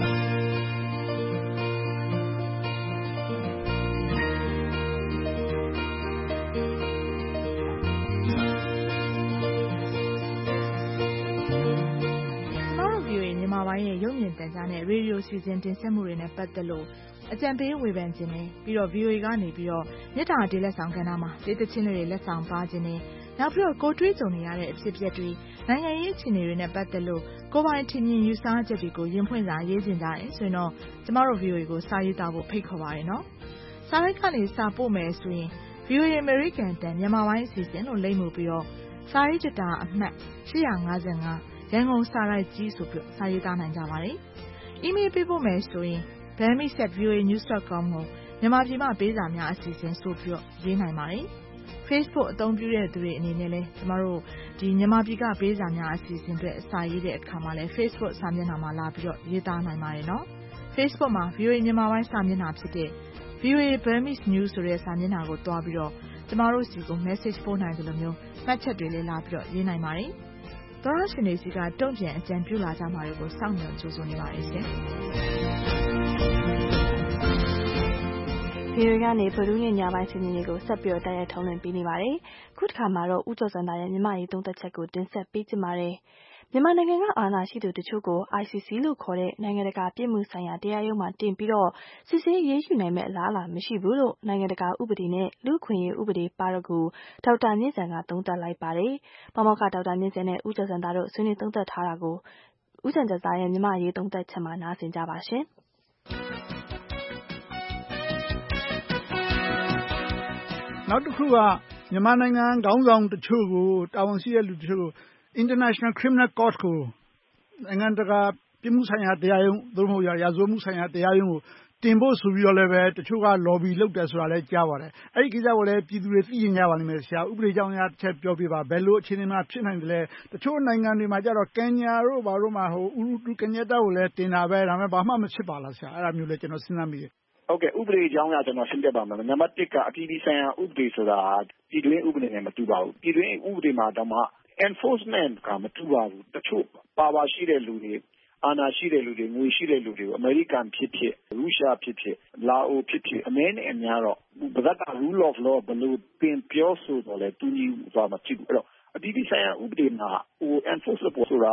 မြန်မာပိုင်းရဲ့ရုပ်မြင်သံကြားနဲ့ရေဒီယိုစီစဉ်တင်ဆက်မှုတွေနဲ့ပတ်သက်လို့အကြံပေးဝေဖန်ခြင်းနဲ့ပြီးတော့ ဗီအိုအေကနေပြီးတော့မြစ်တာဒေးလက်ဆောင်ကဏ္ဍမှာဒေသချင်းတွေလက်ဆောင်ပါခြင်းနဲ့နောက်ပြီးတော့ကိုတွေးကြုံနေရတဲ့အဖြစ်အပျက်တွေနိုင်ငံရေးအခြေအနေတွေနဲ့ပတ်သက်လို့ကိုပိုင်ထင်မြင်ယူဆချက်တွေကိုရင်ဖွင့်စာရေးခြင်းကြရင်ဆိုရင်တော့ကျမတို့ ဗီအိုအေကိုစာရေးသားဖို့ဖိတ်ခေါ်ပါရနော်။စာရိုက်ကနေစာပို့မယ်ဆိုရင် ဗီအိုအေ American တန်မြန်မာပိုင်းအစီအစဉ်လို့လိမ့်မှုပြီးတော့စာရေးကြတာအမှတ်၈၅၅ရန်ကုန်စာရိုက်ကြီးဆိုပြီးစာရေးသားနိုင်ကြပါတယ်။ email ပေးဖို့မယ်ဆိုရင် burmese at v o a news dot com ကိုမြန်မာပြည်မှာပေးစာများအစီအစဉ်ဆိုပြီးတော့ရေးနိုင်ပါတယ်။ Facebook အသုံးပြုတဲ့သူတွေအနေနဲ့လည်းကျမတို့ဒီမြန်မာပြည်ကပေးစာများအစီအစဉ်တွေအစာရေးတဲ့အခါမှာလည်း Facebook စာမျက်နှာမှာလာပြီးတော့ရေးသားနိုင်ပါတယ်နော်။ Facebook မှာ ဗီအိုအေမြန်မာပိုင်းစာမျက်နှာဖြစ်တဲ့ ဗီအိုအေ Burmese News ဆိုတဲ့စာမျက်နှာကိုတွားပြီးတော့ကျမတို့စီကို message ပို့နိုင်တယ်လို့မျိုးမှတ်ချက်တွေလည်းလာပြီးတော့ရေးနိုင်ပါတယ်။သောရရှင်တွေစီကတုံ့ပြန်အကြံပြုလာကြမှာတွေကိုစောင့်မျှော်ကြိုးဆိုနေပါရဲ့ရှင်။ဗီအိုအေကနေဗုဒ္ဓညညပိုင်းစီစဉ်တွေကိုဆက်ပြီးတော့တိုက်ရိုက်ထုံးလွှင့်ပေးနေပါတယ်။ခုတစ်ခါမှာတော့ဦးကျော်စံသားရဲ့မြန်မာရေးသုံးသက်ချက်ကိုတင်ဆက်ပေးကြပါမယ်။မြန်မာနိုင်ငံကအာဏာရှိသူတချို့ကို I C C လို့ခေါ်တဲ့နိုင်ငံတကာပြစ်မှုဆိုင်ရာတရားရုံးမှာတင်ပြီးတော့စစ်ဆေးရေးယူနိုင်မဲ့အလားအလာမရှိဘူးလို့နိုင်ငံတကာဥပဒေနဲ့လူ့ခွင့်ရေးဥပဒေပါရဂူဒေါက်တာမြင့်စံကသုံးသပ်လိုက်ပါတယ်။ပါမောက္ခဒေါက်တာမြင့်စံနဲ့ဦးကျော်စံသားတို့ဆွေးနွေးသုံးသပ်ထားတာကိုဦးစံကျော်သားရဲ့မြန်မာရေးသုံးသပ်ချက်မှာနားဆင်ကြပါရှင်။နောက်တစ်ခုကမြန်မာနိုင်ငံခေါင်းဆောင်တချို့ကိုတာဝန်ရှိတဲ့လူတချို့ကို International Criminal Court ကိုနိုင်ငံတကာပြစ်မှုဆိုင်ရာတရားရုံးသို့မဟုတ်ရာဇဝတ်မှုဆိုင်ရာတရားရုံးကိုတင်ဖို့ဆိုပြီးတော့လည်းပဲတချို့က lobby လုပ်တယ်ဆိုတာလည်းကြားပါတယ်။အဲ့ဒီကိစ္စကိုလည်းပြည်သူတွေသိရင်ကြပါလိမ့်မယ်ဆရာဥပဒေကြောင်းအရတစ်ချက်ပြောပြပါဘယ်လိုအခြေအနေမှာဖြစ်နိုင်တယ်လဲတချို့နိုင်ငံတွေမှာကြတော့ကင်ညာတို့ဘာတို့မှာဟိုဥရုတူကင်ညက်တာကိုလည်းတင်တာပဲဒါပေမဲ့ဘာမှမဖြစ်ပါလားဆရာအဲ့ဒါမျိုးလည်းကျွန်တော်စဉ်းစားမိတယ်ဟုတ်ကဲ့ဥပဒေအကြောင်းအရကျွန်တော်ရှင်းပြပါမယ်နံပါတ်တစ်ကအပြည်ပြည်ဆိုင်ရာဥပဒေဆိုတာပြည်တွင်းဥပဒေနဲ့မတူပါဘူးပြည်တွင်းဥပဒေမှာတော့မှ enforcement ကမတူပါဘူးတချို့ပါဝါရှိတဲ့လူတွေအာဏာရှိတဲ့လူတွေငွေရှိတဲ့လူတွေကိုအမေရိကန်ဖြစ်ဖြစ်ရုရှားဖြစ်ဖြစ်လာအိုဖြစ်ဖြစ်အမဲနဲ့အများတော့ဘာသာ rule of law ဘယ်လိုပင်ပြောဆိုတော့လဲတူညီသွားမှာဖြစ်ဘူးအဲ့တော့အပြည်ပြည်ဆိုင်ရာဥပဒေမှာဟို enforceable ဆိုတာ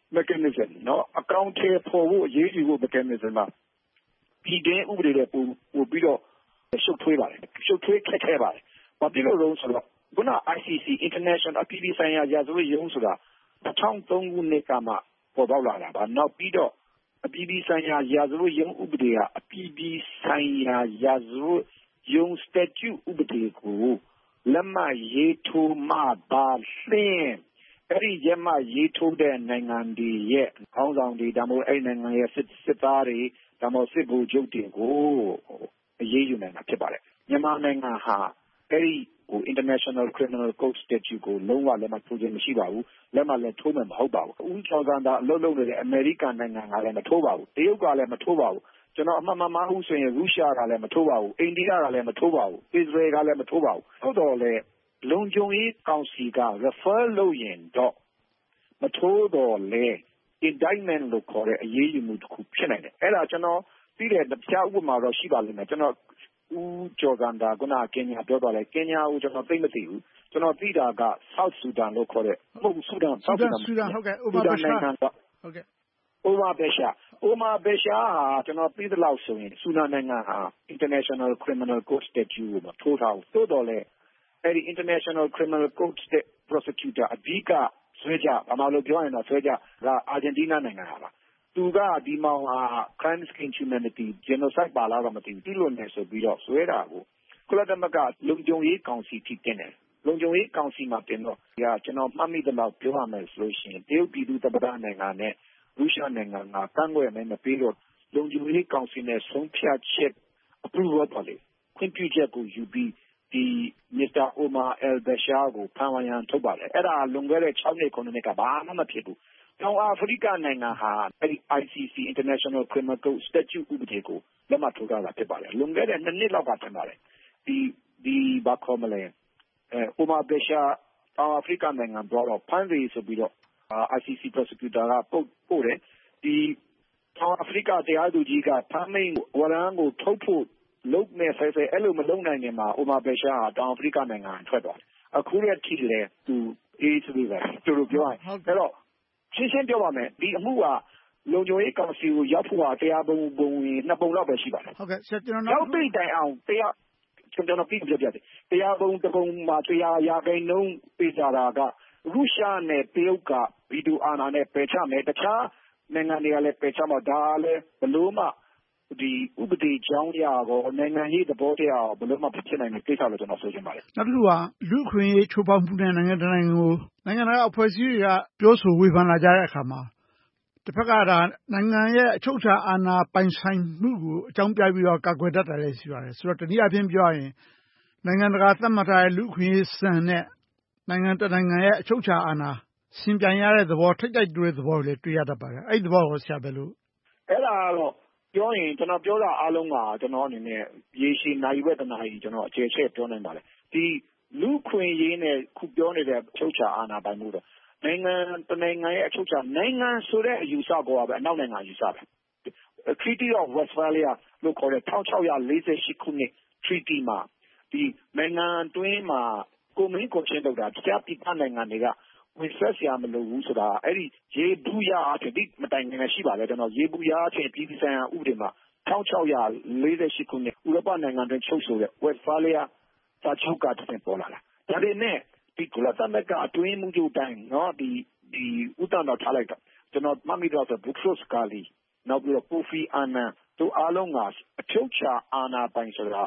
mechanism နော်အကောင့်ထဲပေါ်ဖို့အရေးကြီးဖို့ mechanism မှာပြည်တွင်းဥပဒေတွေပို့ပြီးတော့ရှုပ်ထွေးပါတယ်ရှုပ်ထွေးခက်ခဲပါတယ်ဘာဖြစ်လို့လဲဆိုတော့ခုန I C C International အပြည်ပြည်ဆိုင်ရာရာဇဝတ်ရုံးဆိုတာtwo thousand threeခုနှစ်ကမှပေါ်ပေါက်လာတာပါနောက်ပြီးတော့အပြည်ပြည်ဆိုင်ရာရာဇဝတ်ရုံးဥပဒေကအပြည်ပြည်ဆိုင်ရာရာဇဝတ်ရုံး statute ဥပဒေကိုလက်မှတ်ရေးထိုးမှပါလင်းအဲ့ဒီရက်မှရေးထိုးတဲ့နိုင်ငံတွေရဲ့ခေါင်းဆောင်တွေဒါမှမဟုတ်အဲ့နိုင်ငံရဲ့စစ်စစ်သားတွေဒါမှမဟုတ်စစ်ဗိုလ်ချုပ်တွေကိုအရေးယူနိုင်တာဖြစ်ပါတယ်မြန်မာနိုင်ငံဟာအဲ့ဒီဟို International Criminal Court Statute ကိုလုံးဝလက်မှတ်ထိုးခြင်းမရှိပါဘူးလက်မှတ်လည်းထိုးမှာမဟုတ်ပါဘူးဦးကျော်ဇံသာအလုပ်လုပ်နေတဲ့အမေရိကန်နိုင်ငံကလည်းမထိုးပါဘူးတရုတ်ကလည်းမထိုးပါဘူးကျွန်တော်အမှန်မှန်မှဟုတ်ဆိုရင်ရုရှားကလည်းမထိုးပါဘူးအိန္ဒိယကလည်းမထိုးပါဘူးအစ္စရေးကလည်းမထိုးပါဘူးဟုတ်တော့လေလုံခြုံရေးကောင်စီက refer လုပ်ရင်တော့မထိုးတော့လေ indictment လို့ခေါ်တဲ့အရေးယူမှုတစ်ခုဖြစ်နိုင်တယ်အဲ့ဒါကျွန်တော်ပြီးတဲ့တရားဥပမာတော့ရှိပါလိမ့်မယ်ကျွန်တော်ဦးကျော်ဇံသာကကင်ညာပြောသွားတယ်ကင်ညာကိုကျွန်တော်သိမသိဘူးကျွန်တော်သိတာက South Sudan လို့ခေါ်တဲ့မဟုတ်ဘူး Sudan South Sudan Sudan ဟုတ်ကဲ့ Omar Bashir ဟုတ်ကဲ့ Omar Bashir Omar Bashir ဟာကျွန်တော်သိသလောက်ဆိုရင် Sudan နိုင်ငံဟာ International Criminal Court Statute ကိုမထိုးထားဘူးသို့တော်လည်းအဲ့ဒီ International Criminal Court Prosecutor အဓိကဆွဲကြဘာမှလို့ပြောရင်တော့ဆွဲကြကအာဂျင်တီးနားနိုင်ငံဟာပါသူကဒီမောင်ဟာ crimes against humanity genocide ပါလာတော့မသိဘူးပြုလို့နေဆိုပြီးတော့ဆွဲတာကိုကုလသမဂ္ဂလုံခြုံရေးကောင်စီထိတင်တယ်လုံခြုံရေးကောင်စီမှာတင်တော့ဒီကကျွန်တော်မှတ်မိသလောက်ပြောရမယ်ဆိုလို့ရှိရင်တရုတ်ပြည်သူ့သမ္မတနိုင်ငံနဲ့ရုရှားနိုင်ငံကကန့်ကွက်မယ်မပြီးတော့လုံခြုံရေးကောင်စီနဲ့ဆုံးဖြတ်ချက် approval ပါလေခွင့်ပြုချက်ကိုယူပြီးဒီ Mister Omar al-Bashir ကိုဖမ်းဝရမ်းထုတ်ပါတယ်အဲ့ဒါလွန်ခဲ့တဲ့sixနှစ်ခုနှစ်ကဘာမှမဖြစ်ဘူးတောင်အာဖရိကနိုင်ငံဟာအဲ့ဒီ I C C International Criminal Court Statute ဥပဒေကိုလက်မှတ်ထိုးထားတာဖြစ်ပါတယ်လွန်ခဲ့တဲ့twoနှစ်လောက်ကထင်ပါတယ်ဒီဒီဘာခေါ်မလဲအဲ Omar Bashir တောင်အာဖရိကနိုင်ငံတော့ဖမ်းစီဆိုပြီးတော့ I C C prosecutor ကပို့ပို့တယ်ဒီတောင်အာဖရိကတရားသူကြီးကဖမ်းမိန်ဝရမ်းကိုထုတ်ဖို့လုံးမဲ့ဆဲဆဲအဲ့လိုမလုံးနိုင်ခင်မှာ Omar Bashir ဟာတောင်အာဖရိကနိုင်ငံထွက်သွားတယ်အခုရက်ထိလည်းသူအေးဆိုပဲသူတို့ပြောရင်အဲ့တော့ရှင်းရှင်းပြောပါမယ်ဒီအမှုကလုံခြုံရေးကောင်စီကိုရောက်ဖို့ဟာတရားပုံပုံရင်နှစ်ပုံလောက်ပဲရှိပါတယ်ဟုတ်ကဲ့ဆက်ကျွန်တော်နောက်ပြီးတိုင်အောင်တရားကျွန်တော်ပြီးပြပြတယ်တရားပုံတစ်ပုံမှာတရားရာခိုင်နှုန်းပေးကြတာကရုရှားနဲ့တရုတ်ကဗီဒီယိုအာဏာနဲ့ပယ်ချမယ်တခြားနိုင်ငံတွေကလည်းပယ်ချမှာဒါလည်းဘလို့မှဒီဥပဒေကြောင်းရာကိုနိုင်ငံရေးသဘောတရားဘလို့မှဖြစ်နိုင်တဲ့ကိစ္စလို့ကျွန်တော်ဆိုချင်ပါတယ်နောက်တစ်ခုကလူ့အခွင့်အရေးချိုးဖောက်မှုနဲ့နိုင်ငံတကာကိုနိုင်ငံတကာအဖွဲ့အစည်းတွေကပြောဆိုဝေဖန်လာကြတဲ့အခါမှာတစ်ဖက်ကဒါနိုင်ငံရဲ့အချုပ်အခြာအာဏာပိုင်ဆိုင်မှုကိုအကြောင်းပြပြီးတော့ကာကွယ်တတ်တယ်လည်းရှိပါတယ်ဆိုတော့တနည်းအားဖြင့်ပြောရရင်နိုင်ငံတကာသတ်မှတ်ထားတဲ့လူ့အခွင့်အရေးစံနဲ့နိုင်ငံတကာနိုင်ငံရဲ့အချုပ်အခြာအာဏာရှင်ပြိုင်ရတဲ့သဘောထိတ်တိုက်တွေ့တဲ့သဘောကိုလည်းတွေ့ရတတ်ပါတယ်အဲ့ဒီသဘောကိုဆရာဘယ်လိုအဲ့ဒါကတော့ပြောရင်ကျွန်တော်ပြောတာအားလုံးကကျွန်တော်အနေနဲ့ရေရှည်နိုင်ဝက်တနာကြီးကျွန်တော်အခြေချက်ပြောနိုင်ပါတယ်ဒီလူခွင့်ရေးနဲ့ခုပြောနေတဲ့အချုပ်အခြာအာဏာပိုင်မှုတော့နိုင်ငံတနိုင်ငံရဲ့အချုပ်အခြာနိုင်ငံဆိုတဲ့အယူဆကိုပဲအနောက်နိုင်ငံယူဆပဲ Treaty of Westphalia လို့ခေါ်တဲ့sixteen forty-eightခုနှစ် Treaty မှာဒီနိုင်ငံတွင်းမှာကိုမင်းကိုချင်းတော့တာတရားပြပနိုင်ငံတွေကဝင်ဆက်စရာမလိုဘူးဆိုတာအဲ့ဒီရေဘူးရအဖြစ်ဒီမတိုင်ငယ်ရှိပါလေကျွန်တော်ရေဘူးရအဖြစ်ပြည်ပဆိုင်ရာဥပဒေမှာsixteen forty-eightခုနှစ်ဥရောပနိုင်ငံတွေချုပ်ဆိုတဲ့ Westphalia စာချုပ်ကတည်းကပေါ်လာတာဒါပေမဲ့ဒီကုလသမဂ္ဂအတွင်းမှုချုပ်တိုင်းเนาะဒီဒီဥတ္တတော်ထားလိုက်တော့ကျွန်တော်မှတ်မိတော့ဆို Boutros Ghali နောက်ပြီးတော့ Kofi Annan တို့အားလုံးကအချုပ်ချာအာဏာပိုင်ဆိုတာ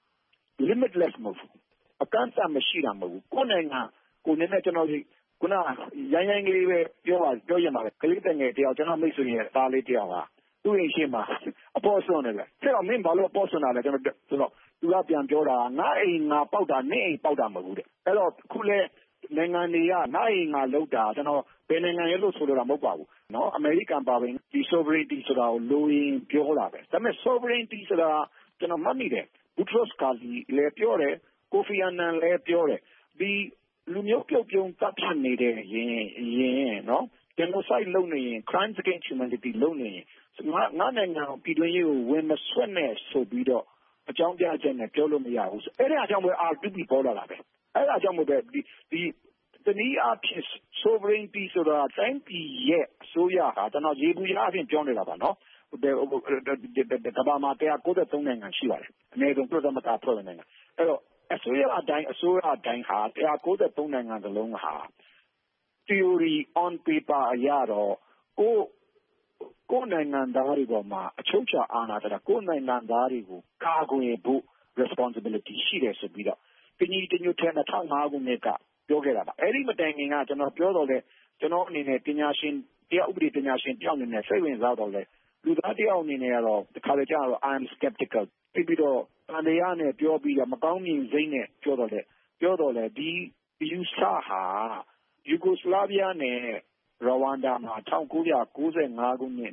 limitless မဟုတ်ဘူးအကန့်အသတ်မရှိတာမဟုတ်ဘူးကိုယ်နိုင်ငံကိုယ်နဲ့ကျွန်တော်ခုနရိုင်းရိုင်းကလေးပဲပြောပါပြောရမှာလေကလေးတငယ်တယောက်ကျွန်တော်မိတ်ဆွေရဲ့သားလေးတယောက်ဟာသူ့အိမ်ရှိမှာအပေါ်ဆွနေတယ်ဆက်တော့မင်းဘာလို့အပေါ်ဆွနေတာလဲကျွန်တော်ဆိုတော့သူကပြန်ပြောတာငါအိမ်ငါပေါက်တာနင့်အိမ်ပေါက်တာမဟုတ်ဘူးတဲ့အဲ့တော့ခုလဲနိုင်ငံတွေကငါအိမ်ငါလောက်တာကျွန်တော်ဘယ်နိုင်ငံရဲ့လို့ဆိုလိုတာမဟုတ်ပါဘူးเนาะအမေရိကန်ပါဝင်ဒီ sovereignty ဆိုတာကိုလိုရင်ပြောတာပဲဒါပေမဲ့ sovereignty ဆိုတာကျွန်တော်မှတ်မိတယ် Boutros Ghali လည်းပြောတယ် Kofi Annan လည်းပြောတယ်ဒီလူမျိုးပြုတ်ပြုံးတပ်ဖြတ်နေတဲ့ရင်ရင်เนาะ genocide လုပ်နေရင် crimes against humanity လုပ်နေရင်ငါငါနိုင်ငံပြည်တွင်းရေးကိုဝင်မဆွတ်နဲ့ဆိုပြီးတော့အကြောင်းပြချက်နဲ့ပြောလို့မရဘူးဆိုအဲ့ဒါကြောင့်ပဲ R two P ပေါ်လာတာပဲအဲ့ဒါကြောင့်မို့ပဲဒီဒီတနည်းအားဖြင့် sovereignty ဆိုတာတိုင်းပြည်ရဲ့အစိုးရဟာကျွန်တော်ရေဘူးရအပြင်ပြောနေတာပါနော်ကမ္ဘာမှာone hundred ninety-threeနိုင်ငံရှိပါတယ်အနည်းဆုံးပြည်သမတာဖွဲ့ဝင်နိုင်ငံအဲ့တော့အစိုးရအတိုင်းအစိုးရအတိုင်းဟာone hundred ninety-threeနိုင်ငံစလုံးဟာ theory on paper အရတော့ကိုကိုနိုင်ငံသားတွေပေါ်မှာအချုပ်အခြာအာဏာတရားကိုနိုင်ငံသားတွေကိုကာကွယ်ဖို့ responsibility ရှိတယ်ဆိုပြီးတော့တညီတညွတ်ထဲtwo thousand fiveခုနှစ်ကပြောခဲ့တာပါအဲ့ဒီမတိုင်ခင်ကကျွန်တော်ပြောတော့လေကျွန်တော်အနေနဲ့ပညာရှင်တရားဥပဒေပညာရှင်တယောက်အနေနဲ့စိတ်ဝင်စားတော့လေလူသားတယောက်အနေနဲ့ကတော့တခါလေကြာတော့ I am skeptical ပြီးတော့အန္တရာယ်နဲ့ပြောပြီးတော့မကောင်းမြင်စိတ်နဲ့ပြောတော့လေပြောတော့လေဒီယူဆဟာယူဂိုစလာဗီးယားနဲ့ရဝမ်ဒါမှာnineteen ninety-fiveခုနှစ်ninety-four ခုနှစ်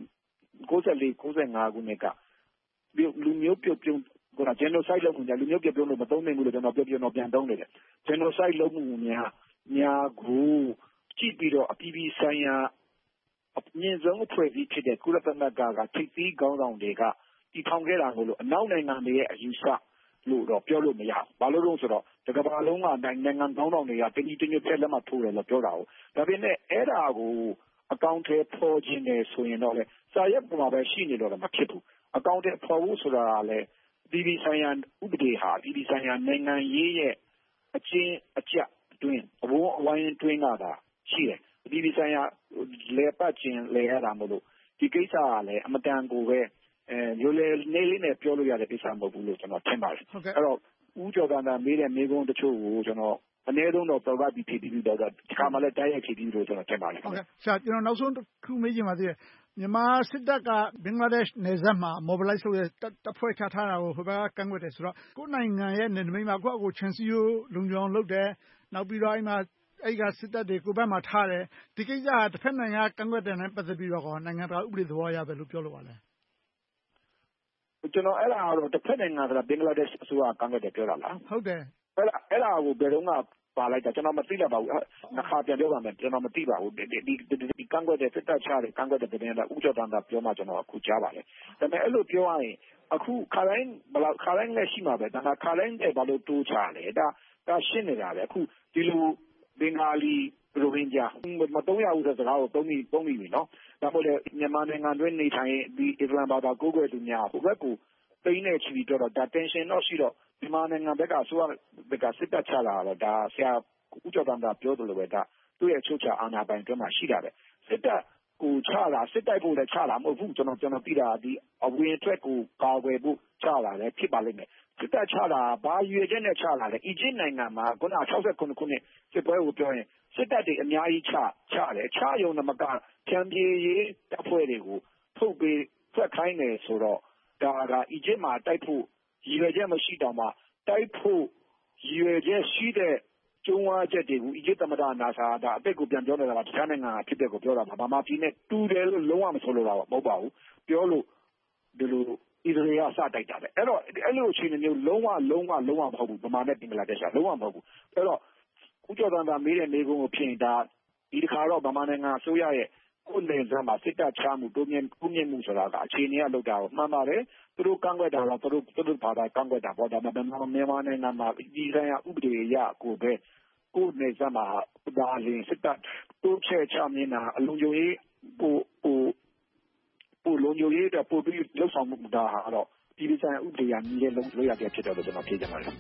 ninety-fiveခုနှစ်ကလူမျိုးပြုတ်ပြုံးက genocide လုပ်မှုများလူမျိုးပြုတ်ပြုံးလို့မသုံးနိုင်ဘူးလို့ကျွန်တော်ပြောပြတော့ပြန်သုံးနေတယ် genocide လုပ်မှုများများကိုကြည့်ပြီးတော့အပြည်ပြည်ဆိုင်ရာအမြင့်ဆုံးအဖွဲ့အစည်းဖြစ်တဲ့ကုလသမဂ္ဂကထိပ်သီးခေါင်းဆောင်တွေကတည်ထောင်ခဲ့တာကိုလို့အနောက်နိုင်ငံတွေရဲ့အယူဆလို့တော့ပြောလို့မရဘူး။ဘာလို့လဲဆိုတော့တကမ္ဘာလုံးကနိုင်ငံခေါင်းဆောင်တွေကတညီတညွတ်ထဲလက်မှတ်ထိုးတယ်လို့ပြောတာကိုဒါပေမဲ့အဲ့ဒါကိုအကောင့်ထဲပေါ်ခြင်းနဲ့ဆိုရင်တော့လေစာရွက်ပေါ်မှာပဲရှိနေတော့မဖြစ်ဘူး။အကောင့်ထဲပေါ်ဖို့ဆိုတာကလည်းပြည်ပြည်ဆိုင်ရာဥပဒေဟာပြည်ပြည်ဆိုင်ရာနိုင်ငံရေးရဲ့အချင်းအကျအတွင်းအဘိုးအဝိုင်းအတွင်းကသာရှိတယ်။ပြည်ပြည်ဆိုင်ရာလေပတ်ခြင်းလေရတာမလို့ဒီကိစ္စကလည်းအမတန်ကိုပဲအဲမျိုးလေနေလေးနဲ့ပြောလို့ရတဲ့ကိစ္စမဟုတ်ဘူးလို့ကျွန်တော်ထင်ပါတယ်အဲ့တော့ဦးကျော်ကန္တာမေးတဲ့မေးခွန်းတချို့ကိုကျွန်တော်အနည်းဆုံးတော့ပြောပြီးဖြေပြီးတော့ဒီခါမှလည်းတိုက်ရိုက်ဖြေပြီးလို့ကျွန်တော်ထင်ပါတယ်ဟုတ်ကဲ့ဆရာကျွန်တော်နောက်ဆုံးတစ်ခုမေးချင်ပါသေးတယ်မြန်မာစစ်တပ်ကဘင်္ဂလားဒေ့ရှ်နယ်စပ်မှာ mobilize လုပ်တဲ့တပ်ဖွဲ့ချထားတာကိုဟိုဘက်ကကန့်ကွက်တယ်ဆိုတော့ကိုယ်နိုင်ငံရဲ့နယ်နိမိတ်မှာကိုယ့်အကိုချန်စီယိုလုံခြုံအောင်လုပ်တယ်နောက်ပြီးတော့အဲ့မှာအဲ့ကစစ်တပ်တွေကိုယ်ဘက်မှာထားတယ်ဒီကိစ္စကတစ်ဖက်နိုင်ငံကကန့်ကွက်တယ်နဲ့ပတ်သက်ပြီးတော့နိုင်ငံတကာဥပဒေသဘောအရပဲလို့ပြောလို့ပါလဲကျွန်တော်အဲ့ဒါကတော့တစ်ဖက်နိုင်ငံကဘင်္ဂလားဒေ့ရှ်အစိုးရကန့်ကွက်တယ်ပြောတာလားဟုတ်တယ်အဲ့ဒါအဲ့ဒါကိုဘယ်တော့မှပါလိုက်တာကျွန်တော်မသိလိုက်ပါဘူးနှစ်ခါပြန်ပြောပါမယ်ကျွန်တော်မသိပါဘူးဒီဒီကန့်ကွက်တဲ့စစ်တပ်ချတယ်ကန့်ကွက်တဲ့တဲ့ကဥကြောတန်တာပြောမှကျွန်တော်အခုကြားပါတယ်ဒါပေမဲ့အဲ့လိုပြောရရင်အခုခါတိုင်းဘလောက်ခါတိုင်းလည်းရှိမှာပဲဒါကခါတိုင်းလည်းဘာလို့တိုးချလဲဒါဒါရှင်းနေတာပဲအခုဒီလိုဘင်္ဂါလီရိုဟင်ဂျာမတုံးရဘူးဆိုတဲ့စကားကိုသုံးပြီးသုံးပြီးပြီနော်ဒါမို့လေမြန်မာနိုင်ငံတွင်းနေထိုင်ဒီအစ္စလာမ်ဘာသာကိုးကွယ်သူများဟိုဘက်ကိုပိန်းနေချီတော့ဒါ tension တော့ရှိတော့မြန်မာနိုင်ငံဘက်ကဆိုရဘက်ကစစ်တပ်ချလာတော့ဒါဆရာဦးကျော်တန်တာပြောတယ်လို့ပဲဒါသူ့ရဲ့ချုပ်ချအာဏာပိုင်တွင်းမှာရှိတာပဲစစ်တပ်ကိုချလာစစ်တိုက်ဖို့လည်းချလာမဟုတ်ဘူးကျွန်တော်ကျွန်တော်သိတာဒီအဝင်ထွက်ကိုကာကွယ်ဖို့ချလာတယ်ဖြစ်ပါလိမ့်မယ်စစ်တပ်ချလာဘာရွေချက်နဲ့ချလာလဲအီဂျစ်နိုင်ငံမှာခုနsixty-sevenခုနှစ်စစ်ပွဲကိုပြောရင်စစ်တပ်တွေအများကြီးချချတယ်ချယုံနမကချန်ပြေးရေးတပ်ဖွဲ့တွေကိုထုတ်ပေးဖက်ခိုင်းတယ်ဆိုတော့ဒါကအီဂျစ်မှာတိုက်ဖို့ရည်ရွယ်ချက်မရှိတောင်မှတိုက်ဖို့ရည်ရွယ်ချက်ရှိတဲ့ကျုံးဝါချက်တွေကိုအီဂျစ်သမ္မတနာဆာဒါအသက်ကိုပြန်ပြောနေတာကတခြားနိုင်ငံကဖြစ်တဲ့ကိုပြောတာပါဗမာပြည်နဲ့တူတယ်လို့လုံးဝမဆိုလိုတာမဟုတ်ပါဘူးပြောလို့ဒီလိုအစ္စရေးကစတိုက်တာပဲအဲ့တော့အဲ့လိုအခြေအနေမျိုးလုံးဝလုံးဝလုံးဝမဟုတ်ဘူးဗမာနဲ့ဘင်္ဂလားဒေ့ရှ်ကလုံးဝမဟုတ်ဘူးအဲ့တော့ဦးကျော်တန်တာမေးတဲ့မေးခွန်းကိုဖြစ်ရင်ဒါဒီတစ်ခါတော့ဗမာနိုင်ငံအစိုးရရဲ့ကိုယ်နယ်စပ်မှာစစ်တပ်ချမှုတိုးမြင့်ကိုမြင့်မှုဆိုတာကအခြေအနေကလောက်တာကိုမှန်ပါတယ်သူတို့ကန့်ကွက်တာတော့သူတို့သူတို့ဘာသာကန့်ကွက်တာပေါ့ဒါပေမဲ့မြန်မာနိုင်ငံမှာဒီဆိုင်ရာဥပဒေအရကိုပဲကိုယ်နယ်စပ်မှာဒါလင်းစစ်တပ်တိုးချဲ့ချမြင်တာအလုံးစုံရေးပို့ပို့ပို့လုံးစုံရေးတဲ့ပို့ပြီးလောက်ဆောင်မှုဒါဟာတော့ဒီဒီဆိုင်ရာဥပဒေအရညီတဲ့လုံးလို့ရတဲ့ဖြစ်တယ်လို့ကျွန်တော်ဖြေချင်ပါတယ်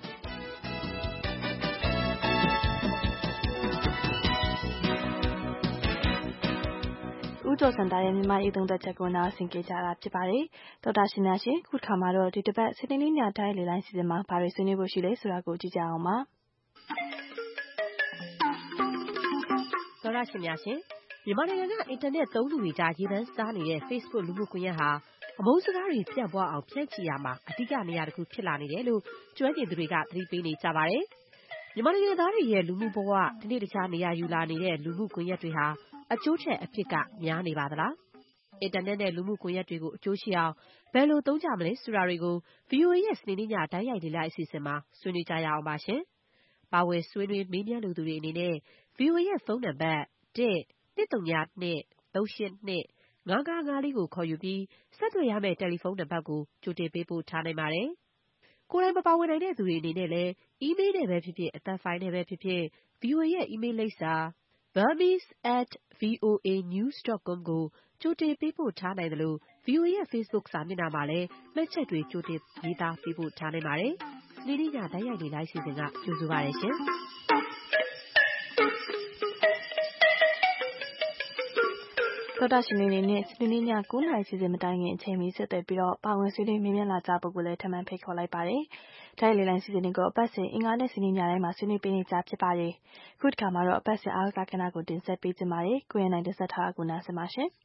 ဦးကျော်စံတာရဲ့မြန်မာရေးသုံးသက်ချက်ကိုနားဆင်ကြကြတာဖြစ်ပါတယ်။ဒေါက်တာရှင်များရှင်ခုခါမှာတော့ဒီတစ်ပတ်စနေနေ့ညတိုင်းလေလိုင်းစီစဉ်မှာဘာတွေဆွေးနွေးဖို့ရှိလဲဆိုတာကိုကြည့်ကြအောင်ပါ။ဒေါက်တာရှင်များရှင်မြန်မာနိုင်ငံကအင်တာနက်သုံးသူတွေကြားရေးပန်းစားနေတဲ့ Facebook လူမှုကွန်ရက်ဟာအမုန်းစကားတွေပြန့်ပွားအောင်ဖြန့်ချီရမှာအဓိကနေရာတစ်ခုဖြစ်လာနေတယ်လို့ကျွမ်းကျင်သူတွေကသတိပေးနေကြပါတယ်။မြန်မာနိုင်ငံသားတွေရဲ့လူမှုဘဝဒီနေ့တခြားနေရာယူလာနေတဲ့လူမှုကွန်ရက်တွေဟာအကျိုးထက်အဖြစ်ကများနေပါသလား။အင်တာနက်နဲ့လူမှုကွန်ရက်တွေကိုအကျိုးရှိအောင်ဘယ်လိုသုံးကြမလဲဆိုတာတွေကို ဗီအိုအေ ရဲ့စနေနေ့ညတိုင်းရိုက်လေ့လာအစီအစဉ်မှာဆွေးနွေးကြရအောင်ပါရှင်။ပါဝင်ဆွေးနွေးမေးမြန်းလိုသူတွေအနေနဲ့ ဗီအိုအေ ရဲ့ဖုန်းနံပါတ်one two two two three eight two five fiveလေးကိုခေါ်ယူပြီးဆက်သွယ်ရမယ့်တယ်လီဖုန်းနံပါတ်ကိုကြိုတင်ပေးပို့ထားနိုင်ပါတယ်။ကိုယ်တိုင်မပါဝင်နိုင်တဲ့သူတွေအနေနဲ့လည်း အီးမေးလ်နဲ့ပဲဖြစ်ဖြစ်အသံဖိုင်နဲ့ပဲဖြစ်ဖြစ် ဗွီအိုအေရဲ့အီးမေးလ်လိပ်စာ burmese at voa news dot com ကိုကြိုတင်ပေးပို့ထားနိုင်သလို ဗွီအိုအေရဲ့ Facebook စာမျက်နှာမှာလည်းမှတ်ချက်တွေကြိုတင်ရေးသားပေးပို့ထားနိုင်ပါတယ်။စနေနေ့ညတိုက်ရိုက်နေလိုက်စီစဉ်ကကြိုဆိုပါရရှင်။သောတာရှင်တွေအနေနဲ့စနေနေ့ညကိုးနာရီစီစဉ်မတိုင်ခင်အချိန်မီဆက်သွယ်ပြီးတော့ပါဝင်ဆွေးနွေးမြင်မြန်လာကြဖို့ကိုလည်းထပ်မံဖိတ်ခေါ်လိုက်ပါတယ်။တိုင်းလေလိုင်းစီစဉ်တွေကိုအပတ်စဉ်အင်္ဂါနဲ့စနေညတိုင်းမှာဆွေးနွေးပေးနေကြဖြစ်ပါတယ်။ခုတစ်ခါမှာတော့အပတ်စဉ်အားကစားကဏ္ဍကိုတင်ဆက်ပေးကြပါမယ်။ကိုရနိုင်တင်ဆက်ထားတာကိုနားဆင်ပါရှင်။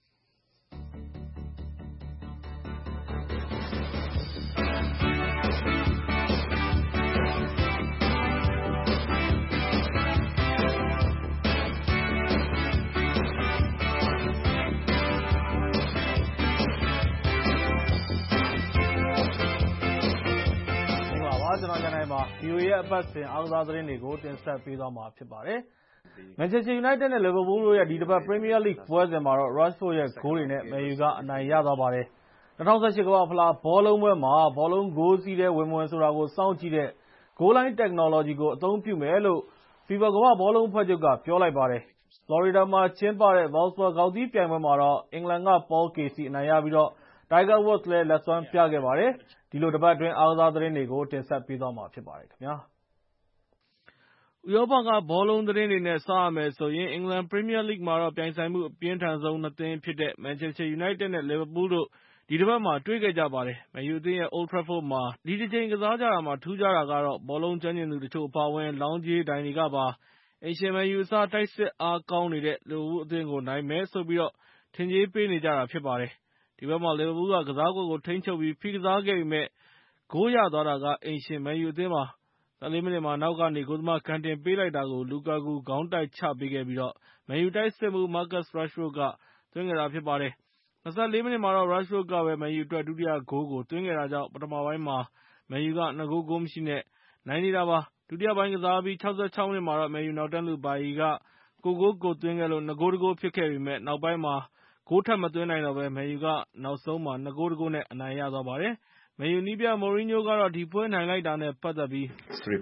ကျွန်တော်ရန်နိုင်ပါ ဗီအိုအေ ရဲ့အပတ်စဉ်အားကစားသတင်းတွေကိုတင်ဆက်ပေးသွားမှာဖြစ်ပါတယ်။ Manchester United နဲ့ Liverpool တို့ရဲ့ဒီတစ်ပတ် Premier League ပွဲစဉ်မှာတော့ Rashford ရဲ့ဂိုးတွေနဲ့ Man U ကအနိုင်ရသွားပါတယ်။၂၀၁၈ ကမ္ဘာ့ဖလားဘောလုံးပွဲမှာဘောလုံးဂိုးစည်းထဲဝင်မဝင်ဆိုတာကိုစောင့်ကြည့်တဲ့ Goal Line Technology ကိုအသုံးပြုမယ်လို့ FIFA ကမ္ဘာ့ဘောလုံးအဖွဲ့ချုပ်ကပြောလိုက်ပါတယ်။ ဖလော်ရီဒါမှာကျင်းပတဲ့ Valspar ဂေါက်သီးပြိုင်ပွဲမှာတော့အင်္ဂလန်က Paul Casey အနိုင်ရပြီးတော့ Tiger Woods လည်းလက်စွမ်းပြခဲ့ပါတယ်။ ဒီလိုတစ်ပတ်အတွင်းအားကစားသတင်းတွေကိုတင်ဆက်ပေးသွားမှာဖြစ်ပါတယ်ခင်ဗျာ။ဥရောပကဘောလုံးသတင်းတွေနဲ့စရမယ်ဆိုရင်အင်္ဂလန် Premier League မှာတော့ပြိုင်ဆိုင်မှုအပြင်းထန်ဆုံးနှစ်သင်းဖြစ်တဲ့ Manchester United နဲ့ Liverpool တို့ဒီတစ်ပတ်မှာတွေ့ခဲ့ကြပါတယ်။ Man U အသင်းရဲ့ Old Trafford မှာဒီတစ်ကြိမ်ကစားကြတာမှာထူးခြားတာကတော့ဘောလုံးကျွမ်းကျင်သူတချို့အပါအဝင်လောင်းကြေးဒိုင်တွေကပါအိမ်ရှင် Man U အစားတိုက်စစ်အားကောင်းနေတဲ့ Liverpool အသင်းကိုနိုင်မယ်ဆိုပြီးတော့ထင်ကြေးပေးနေကြတာဖြစ်ပါတယ်။ဒီဘက်မှာ Liverpool ကကစားကွက်ကိုထိန်းချုပ်ပြီးဖိကစားခဲ့ပေမဲ့ဂိုးရသွားတာကအိမ်ရှင် Man U အသင်းပါ။၁၄ မိနစ်မှာနောက်ကနေဂိုးသမားကန်တင်ပေးလိုက်တာကို Lukaku ခေါင်းတိုက်ချပေးခဲ့ပြီးတော့ Man U တိုက်စစ်မှူး Marcus Rashford ကသွင်းခဲ့တာဖြစ်ပါတယ်။၂၄ မိနစ်မှာတော့ Rashford ကပဲ Man U အတွက်ဒုတိယဂိုးကိုသွင်းခဲ့တာကြောင့်ပထမပိုင်းမှာ Man U ကနှစ်ဂိုးဂိုးမရှိနဲ့နိုင်နေတာပါ။ဒုတိယပိုင်းကစားပြီး၆၆ မိနစ်မှာတော့ Man U နောက်တန်းလူ Bailly ကကိုယ့်ဂိုးကိုယ်သွင်းခဲ့လို့၂ ဂိုး ၁ ဂိုးဖြစ်ခဲ့ပေမဲ့နောက်ပိုင်းမှာဂိုးထပ်မသွင်းနိုင်တော့ဘဲ Man U ကနောက်ဆုံးမှာ၂ ဂိုး ၁ ဂိုးနဲ့အနိုင်ရသွားပါတယ်။ Man U နည်းပြ Mourinho ကတော့ဒီပွဲနိုင်လိုက်တာနဲ့ပတ်သက်ပြီး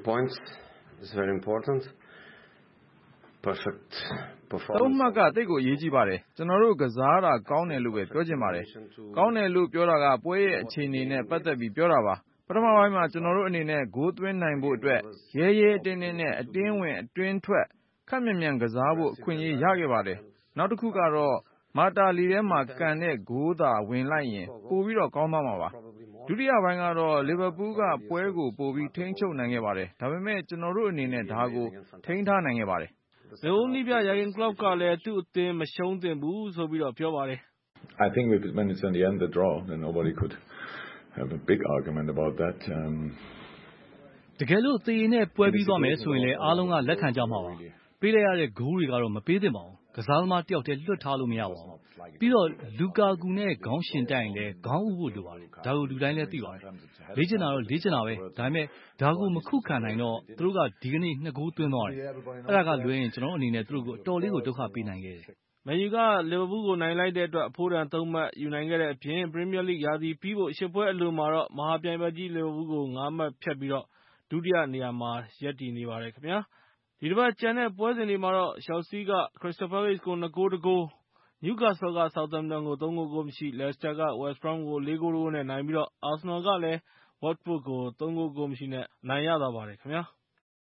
သုံးမှတ်ကသိပ်ကိုအရေးကြီးပါတယ်။ကျွန်တော်တို့ကစားတာကောင်းတယ်လို့ပဲပြောချင်ပါတယ်။ကောင်းတယ်လို့ပြောတာကပွဲရဲ့အခြေအနေနဲ့ပတ်သက်ပြီးပြောတာပါ။ပထမပိုင်းမှာကျွန်တော်တို့အနေနဲ့ဂိုးသွင်းနိုင်ဖို့အတွက်ရဲရဲတင်းတင်းနဲ့အတင်းဝင်အတွင်းထွက်ခပ်မြန်မြန်ကစားဖို့အခွင့်အရေးရခဲ့ပါတယ်။နောက်တစ်ခုကတော့မာတာလီထဲမှာကန်တဲ့ဂိုးသာဝင်လိုက်ရင်ပိုပြီးတော့ကောင်းသွားမှာပါ။ဒုတိယပိုင်းကတော့ Liverpool ကပွဲကိုပိုပြီးထိန်းချုပ်နိုင်ခဲ့ပါတယ်။ဒါပေမဲ့ကျွန်တော်တို့အနေနဲ့ဒါကိုထိန်းထားနိုင်ခဲ့ပါတယ်။ Liverpool နည်းပြ Jurgen Klopp ကလည်းသူ့အသင်းမရှုံးသင့်ဘူးဆိုပြီးတော့ပြောပါတယ်။ I think when it's in the end the draw then nobody could have a big argument about that. တကယ်လို့သေရင်နဲ့ပွဲပြီးသွားမယ်ဆိုရင်လည်းအားလုံးကလက်ခံကြမှာပါ။ပေးလိုက်ရတဲ့ဂိုးတွေကတော့မပေးသင့်ပါဘူး။ကစားသမားတယောက်တည်းလွတ်ထားလို့မရပါဘူး။ပြီးတော့ Lukaku နဲ့ခေါင်းရှင်တိုက်ရင်လည်းခေါင်းဥဖို့လိုပါတယ်။ဒါကိုလူတိုင်းလည်းသိပါတယ်။လေ့ကျင့်တာတော့လေ့ကျင့်တာပဲ။ဒါပေမဲ့ဒါကိုမခုခံနိုင်တော့သူတို့ကဒီကနေ့နှစ်ဂိုးသွင်းသွားတယ်။အဲ့ဒါကလွဲရင်ကျွန်တော်အနေနဲ့သူတို့ကိုအတော်လေးကိုဒုက္ခပေးနိုင်ခဲ့တယ်။ Man U က Liverpool ကိုနိုင်လိုက်တဲ့အတွက်အဖိုးတန်သုံးမှတ်ယူနိုင်ခဲ့တဲ့အပြင် Premier League ရာသီပြီးဖို့ရှစ်ပွဲအလိုမှာတော့မဟာပြိုင်ဘက်ကြီး Liverpool ကိုငါးမှတ်ဖြတ်ပြီးတော့ဒုတိယနေရာမှာရပ်တည်နေပါတယ်ခင်ဗျာ။ဒီတစ်ပတ်ကျန်တဲ့ပွဲစဉ်တွေမှာတော့ Chelsea က Crystal Palace ကို၂ ဂိုး ၁ ဂိုး၊ Newcastle က Southampton ကို ၃ ဂိုး ဂိုးမရှိ၊ Leicester က West Brom ကို ၄ ဂိုး ၁ ဂိုးနဲ့နိုင်ပြီးတော့ Arsenal ကလည်း Watford ကို ၃ ဂိုး ဂိုးမရှိနဲ့အနိုင်ရသွားပါတယ်ခင်ဗျာ။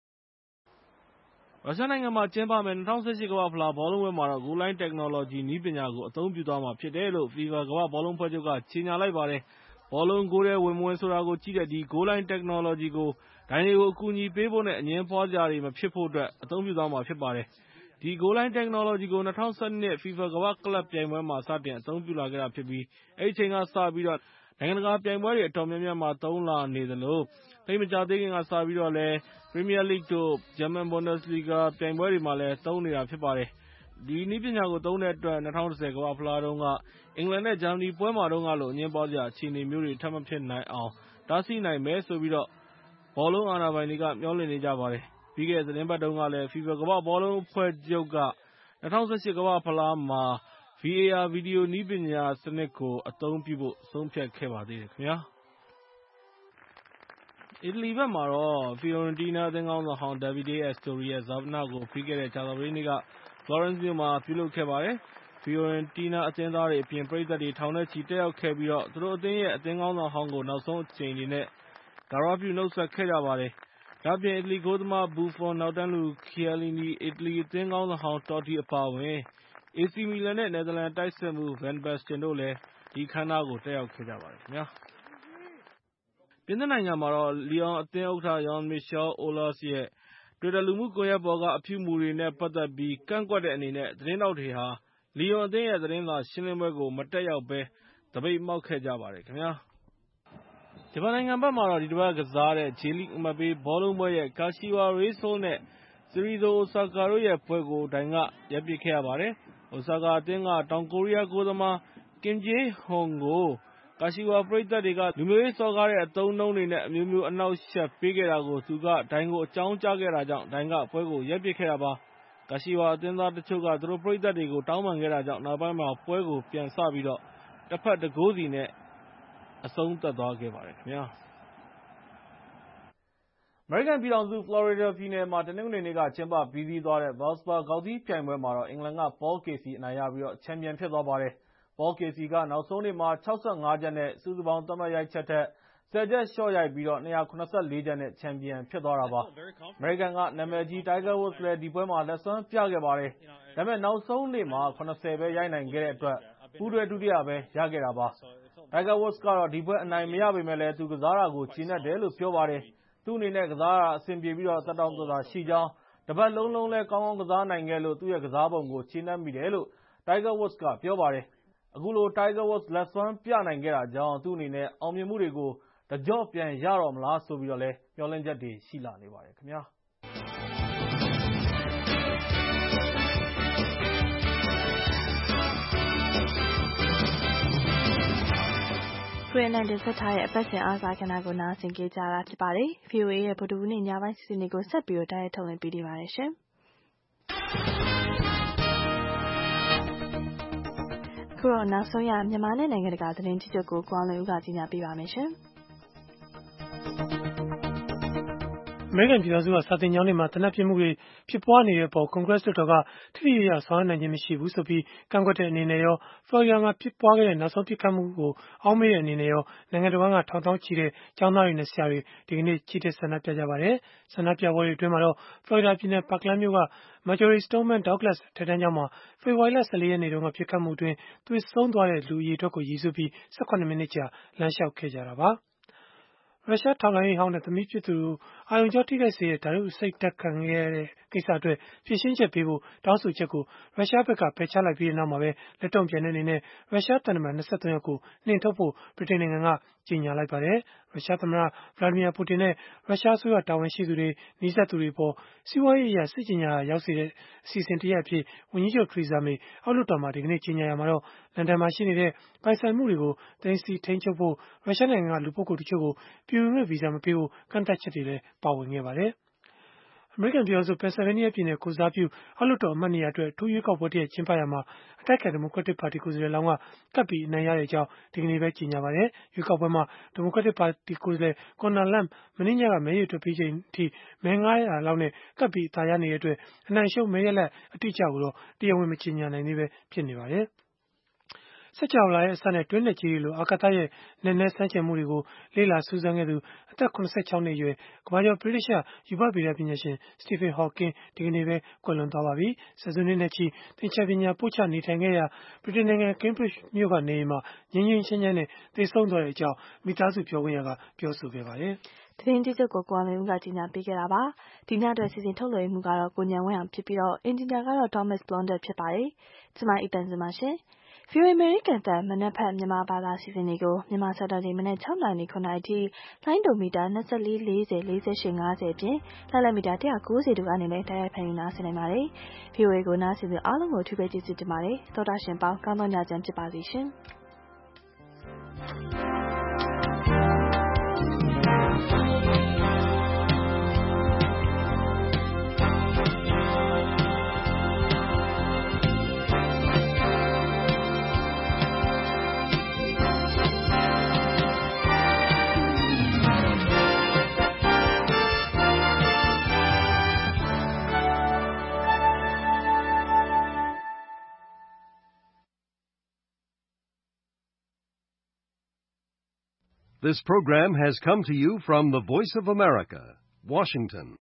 ရုရှားနိုင်ငံမှာကျင်းပမယ့်၂၀၁၈ ကမ္ဘာ့ဖလားဘောလုံးပွဲမှာတော့ Goal Line Technology နည်းပညာကိုအသုံးပြုသွားမှာဖြစ်တယ်လို့ FIFA ကမ္ဘာ့ဘောလုံးအဖွဲ့ချုပ်ကကြေညာလိုက်ပါတယ်။ဘောလုံးဂိုးထဲဝင်မဝင်ဆိုတာကိုကြည့်တဲ့ဒီ Goal Line Technology ကိုဒိုင်တွေကိုအကူအညီပေးဖို့နဲ့အငြင်းပွားစရာတွေမဖြစ်ဖို့အတွက်အသုံးပြုသွားမှာဖြစ်ပါတယ်။ဒီ Goal Line Technology ကို၂၀၁၂ FIFA ကမ္ဘာ့ကလပ်ပြိုင်ပွဲမှာစတင်အသုံးပြုလာခဲ့တာဖြစ်ပြီးအဲဒီအချိန်ကစပြီးတော့နိုင်ငံတကာပြိုင်ပွဲတွေအတော်များများမှာသုံးလာနေသလိုသိပ်မကြာသေးခင်ကစပြီးတော့လည်း Premier League တို့ German Bundesliga ပြိုင်ပွဲတွေမှာလည်းသုံးနေတာဖြစ်ပါတယ်။ဒီနည်းပညာကိုသုံးတဲ့အတွက်၂၀၁၀ ကမ္ဘာ့ဖလားတုန်းကအင်္ဂလန်နဲ့ဂျာမနီပွဲမှာတုန်းကလိုအငြင်းပွားစရာအခြေအနေမျိုးတွေထပ်မဖြစ်နိုင်အောင်တားဆီးနိုင်မယ်ဆိုပြီးတော့ဘောလုံးအာဏာပိုင်တွေကမျှော်လင့်နေကြပါတယ်။ပြီးခဲ့တဲ့သီတင်းပတ်တုန်းကလည်း FIFA ကမ္ဘာ့ဘောလုံးအဖွဲ့ချုပ်က၂၀၁၈ ကမ္ဘာ့ဖလားမှာ ဗီအေအာ ဗီဒီယိုနည်းပညာစနစ်ကိုအသုံးပြုဖို့ဆုံးဖြတ်ခဲ့ပါသေးတယ်ခင်ဗျာ။အီတလီဘက်မှာတော့ Fiorentina အသင်းခေါင်းဆောင်ဟောင်း Davide Astori ရဲ့ ဈာပနကိုပြီးခဲ့တဲ့ကြာသပတေးနေ့က Florence မြို့မှာပြုလုပ်ခဲ့ပါတယ်။ Fiorentina အသင်းသားတွေအပြင် ပရိသတ်တွေထောင်နဲ့ချီတက်ရောက်ခဲ့ပြီးတော့သူတို့အသင်းရဲ့အသင်းခေါင်းဆောင်ဟောင်းကိုနောက်ဆုံးအကြိမ်အနေနဲ့ဂါရဝပြုနှုတ်ဆက်ခဲ့ကြပါတယ်။ ဒါ့အပြင်အီတလီဂိုးသမား Buffon နောက်တန်းလူ Chiellini အီတလီအသင်းခေါင်းဆောင်ဟောင်း Totti အပါအဝင် အေစီ Milan နဲ့ နယ်သာလန်တိုက်စစ်မှူး Van Basten တို့လည်းဒီအခမ်းအနားကိုတက်ရောက်ခဲ့ကြပါတယ်ခင်ဗျာ။ ပြင်သစ်နိုင်ငံမှာတော့ Lyon အသင်းဥက္ကဋ္ဌ Jean-Michel Aulas ရဲ့ Twitter လူမှုကွန်ရက်ပေါ်ကအပြုအမူတွေနဲ့ပတ်သက်ပြီးကန့်ကွက်တဲ့အနေနဲ့သတင်းထောက်တွေဟာ Lyon အသင်းရဲ့သတင်းစာရှင်းလင်းပွဲကိုမတက်ရောက်ဘဲသပိတ်မှောက်ခဲ့ကြပါတယ်ခင်ဗျာ။ ဂျပန်နိုင်ငံဘက်မှာတော့ဒီတပတ်ကစားတဲ့ J League အမှတ်ပေးဘောလုံးပွဲရဲ့ Kashiwa Reysol နဲ့ Cerezo Osaka တို့ရဲ့ပွဲကိုဒိုင်ကရပ်ပစ်ခဲ့ရပါတယ်။ Osaka အသင်းက တောင်ကိုရီးယားဂိုးသမား Kim Jae-hoon ကို Kashiwa ပရိသတ်တွေက လူမျိုးရေးစော်ကားတဲ့အသုံးအနှုန်းတွေနဲ့ အမျိုးမျိုးအနှောင့်အယှက်ပေးခဲ့တာကို သူက ဒိုင်ကိုအကြောင်းကြားခဲ့တာကြောင့် ဒိုင်ကပွဲကိုရပ်ပစ်ခဲ့တာပါ။ Kashiwa အသင်းသားတချို့က သူတို့ပရိသတ်တွေကိုတောင်းပန်ခဲ့တာကြောင့် နောက်ပိုင်းမှာပွဲကိုပြန်စပြီး တဘက်တဂိုးစီနဲ့ အဆုံးသတ်သွားခဲ့ပါတယ်ခင်ဗျာ။ အမေရိကန်ပြည်ထောင်စု ဖလော်ရီဒါပြည်နယ်မှာတနင်္ဂနွေနေ့ကကျင်းပပြီးစီးသွားတဲ့ Valspar ဂေါက်သီးပြိုင်ပွဲမှာတော့ အင်္ဂလန်က Paul Casey အနိုင်ရပြီးချန်ပီယံဖြစ်သွားပါတယ်။ Paul Casey က နောက်ဆုံးနေ့မှာ ၆၅ ချက်နဲ့ စုစုပေါင်းသတ်မှတ်ရိုက်ချက်ထက် ဆယ်ချက်လျှော့ရိုက်ပြီး ၂၇၄ ချက်နဲ့ ချန်ပီယံဖြစ်သွားတာပါ။ အမေရိကန်က နာမည်ကြီး Tiger Woods လည်းဒီပွဲမှာလက်စွမ်းပြခဲ့ပါတယ်။ ဒါပေမဲ့နောက်ဆုံးနေ့မှာ ၇၀ ပဲရိုက်နိုင်ခဲ့တဲ့အတွက် ပူးတွဲဒုတိယပဲရခဲ့တာပါ။ Tiger Woods ကတော့ ဒီပွဲအနိုင်မရပေမဲ့လည်း သူကစားတာကိုကျေနပ်တယ်လို့ပြောပါတယ်။ သူ့အနေနဲ့ကစားတာအဆင်ပြေပြီး သက်တောင့်သက်သာရှိကြောင်း၊ တပတ်လုံးလုံးလည်းကောင်းကောင်းကစားနိုင်ခဲ့လို့ သူ့ရဲ့ကစားပုံကိုကျေနပ်မိတယ်လို့ Tiger Woods ကပြောပါတယ်။ အခုလို Tiger Woods လက်စွမ်းပြနိုင်ခဲ့တာကြောင့် သူ့အနေနဲ့အောင်မြင်မှုတွေကို တကျော့ပြန်ရတော့မလားဆိုပြီး မျှော်လင့်ချက်တွေရှိလာနေပါတယ်ခင်ဗျာ။ခရစ်နဲ့တင်ဆက်ထားတဲ့အပတ်စဉ်အားကစားကဏ္ဍကိုနားဆင်ကြကြတာဖြစ်ပါတယ်။ ဗီအိုအေရဲ့ဗုဒ္ဓဟူးနေ့ညပိုင်းစီစဉ်တွေကိုဆက်ပြီးတော့တိုက်ရိုက်ထုတ်လွှင့်ပေးနေပါတယ်ရှင်။အခုတော့နောက်ဆုံးရမြန်မာနဲ့နိုင်ငံတကာသတင်းကြီးချုပ်ကိုကိုအောင်လွင်ဦးကကြီးညာပေးပါမယ်ရှင်။အမေရိကန်ပြည်ထောင်စုကစာသင်ကျောင်းတွေမှာသေနတ်ပစ်မှုတွေဖြစ်ပွားနေတဲ့အပေါ်ကွန်ဂရက်လွှတ်တော်ကထိထိရောက်ရောက်ဆောင်ရွက်နိုင်ခြင်းမရှိဘူးဆိုပြီးကန့်ကွက်တဲ့အနေနဲ့ရောဖလော်ရီဒါမှာဖြစ်ပွားခဲ့တဲ့နောက်ဆုံးပစ်ခတ်မှုကိုအောက်မေ့တဲ့အနေနဲ့ရောနိုင်ငံတော်ကထောင်သောင်းချီတဲ့ကျောင်းသားတွေနဲ့ဆရာတွေဒီကနေ့ချီတက်ဆန္ဒပြကြပါတယ်။ဆန္ဒပြပွဲတွေအတွင်းမှာတော့ဖလော်ရီဒါပြည်နယ် Parkland မြို့က Marjory Stoneman Douglas အထက်တန်းကျောင်းမှာဖေဖော်ဝါရီလ ၁၄ ရက်နေ့တုန်းကပစ်ခတ်မှုအတွင်းသေဆုံးသွားတဲ့လူအရေအတွက်ကိုရည်စူးပြီး၁၇ မိနစ်ကြာလမ်းလျှောက်ခဲ့ကြတာပါ။ရုရှားထောက်လှမ်းရေးဟောင်းနဲ့သမီးဖြစ်သူတို့အာရုံကြောထိခိုက်စေတဲ့ဓာတုအဆိပ်ဓါတ်ခံခဲ့ရတဲ့ကိစ္စအတွက်ဖြေရှင်းချက်ပေးဖို့တောင်းဆိုချက်ကိုရုရှားဘက်ကပယ်ချလိုက်ပြီးနောက်မှာပဲလက်တုံ့ပြန်တဲ့အနေနဲ့ရုရှားသံတမန်၂၃ ယောက်ကိုနှင်ထုတ်ဖို့ဗြိတိန်နိုင်ငံကကြေညာလိုက်ပါတယ်။ရုရှားသမ္မတ Vladimir Putin နဲ့ရုရှားအစိုးရတာဝန်ရှိသူတွေနီးစပ်သူတွေအပေါ်စီးပွားရေးအရစစ်ကြေညာရာရောက်စေတဲ့အစီအစဉ်တရပ်အဖြစ်ဝန်ကြီးချုပ် Theresa May အောက်လွှတ်တော်မှာဒီကနေ့ကြေညာရာမှာတော့လန်ဒန်မှာရှိနေတဲ့ပိုင်ဆိုင်မှုတွေကိုသိမ်းဆည်းထိန်းချုပ်ဖို့ရုရှားနိုင်ငံကလူပုဂ္ဂိုလ်တချို့ကိုပြည်ဝင်ခွင့်ဗီဇာမပေးဖို့ကန့်သတ်ချက်တွေလည်းပါဝင်ခဲ့ပါတယ်။အမေရိကန်ပြည်ထောင်စု Pennsylvania ပြည်နယ်ကိုယ်စားပြုအောက်လွှတ်တော်အမတ်နေရာအတွက်အထူးရွေးကောက်ပွဲတရပ်ကျင်းပရာမှာအတိုက်အခံဒီမိုကရက်တစ်ပါတီကိုယ်စားလှယ်လောင်းကကပ်ပြီးအနိုင်ရတဲ့အကြောင်းဒီကနေ့ပဲကြေညာပါတယ်။ရွေးကောက်ပွဲမှာဒီမိုကရက်တစ်ပါတီကိုယ်စားလှယ် Conor Lamb မနေ့ညကမဲရေတွက်ပြီးချိန်အထိမဲ ၅၀၀ လောက်နဲ့ကပ်ပြီးအသာရနေတဲ့အတွက်အနိုင်အရှုံးမဲရလဒ်အတိအကျကိုတော့တရားဝင်မကြေညာနိုင်သေးပဲဖြစ်နေပါတယ်။စက်ကြောလာရဲ့အစနဲ့တွင်းနက်ကြီးတွေလိုအာကာသရဲ့နက်နဲစမ်းကြယ်မှုတွေကိုလေ့လာစူးစမ်းခဲ့သူအသက် ၇၆ နှစ်အရွယ်ကမ္ဘာကျော်ဗြိတိသျှရူပဗေဒပညာရှင် Stephen Hawking ဒီကနေ့ပဲကွယ်လွန်သွားပါပြီ။ဆယ်စုနှစ်နဲ့ချီသင်္ချာပညာပို့ချနေထိုင်ခဲ့ရာဗြိတိန်နိုင်ငံ Cambridge မြို့ကနေအိမ်မှာငြိမ်းငြိမ်းချမ်းချမ်းနဲ့သေဆုံးသွားတဲ့အကြောင်းမိသားစုပြောခွင့်ရကပြောဆိုခဲ့ပါတယ်။သတင်းကြီးချုပ်ကိုကိုအောင်လွင်ဦးကကြီးညာပေးခဲ့တာပါ။ဒီညအတွက်စီစဉ်ထုတ်လွှင့်မှုကတော့ကိုဉာဏ်ဝင်းအောင်ဖြစ်ပြီးတော့အင်ဂျင်နီယာကတော့ Thomas Blondell ဖြစ်ပါတယ်။ကျွန်မအီတန်စင်ပါရှင်။ဗီအိုအေအမေရိကန်အသံမနက်ဖြန်မြန်မာဘာသာအစီအစဉ်တွေကိုမြန်မာစံတော်ချိန်မနက်၆နာရီခုနာရီထိလိုင်းဒိုမီတာ၂၄ ၄၀ ၄၈ ၅၀အပြင်လိုင်းလက်မီတာ၁၉၀တို့ကနေလည်းတိုက်ရိုက်ဖန်ယူနာဆင်နိုင်ပါတယ်။ ဗွီအိုအေကိုနားဆင်သူအားလုံးကိုအထူးပဲကျေးဇူးတင်ပါတယ်။သောတာရှင်ပေါင်းကောင်းသောညချမ်းဖြစ်ပါစေရှင်။ This program has come to you from the Voice of America, Washington.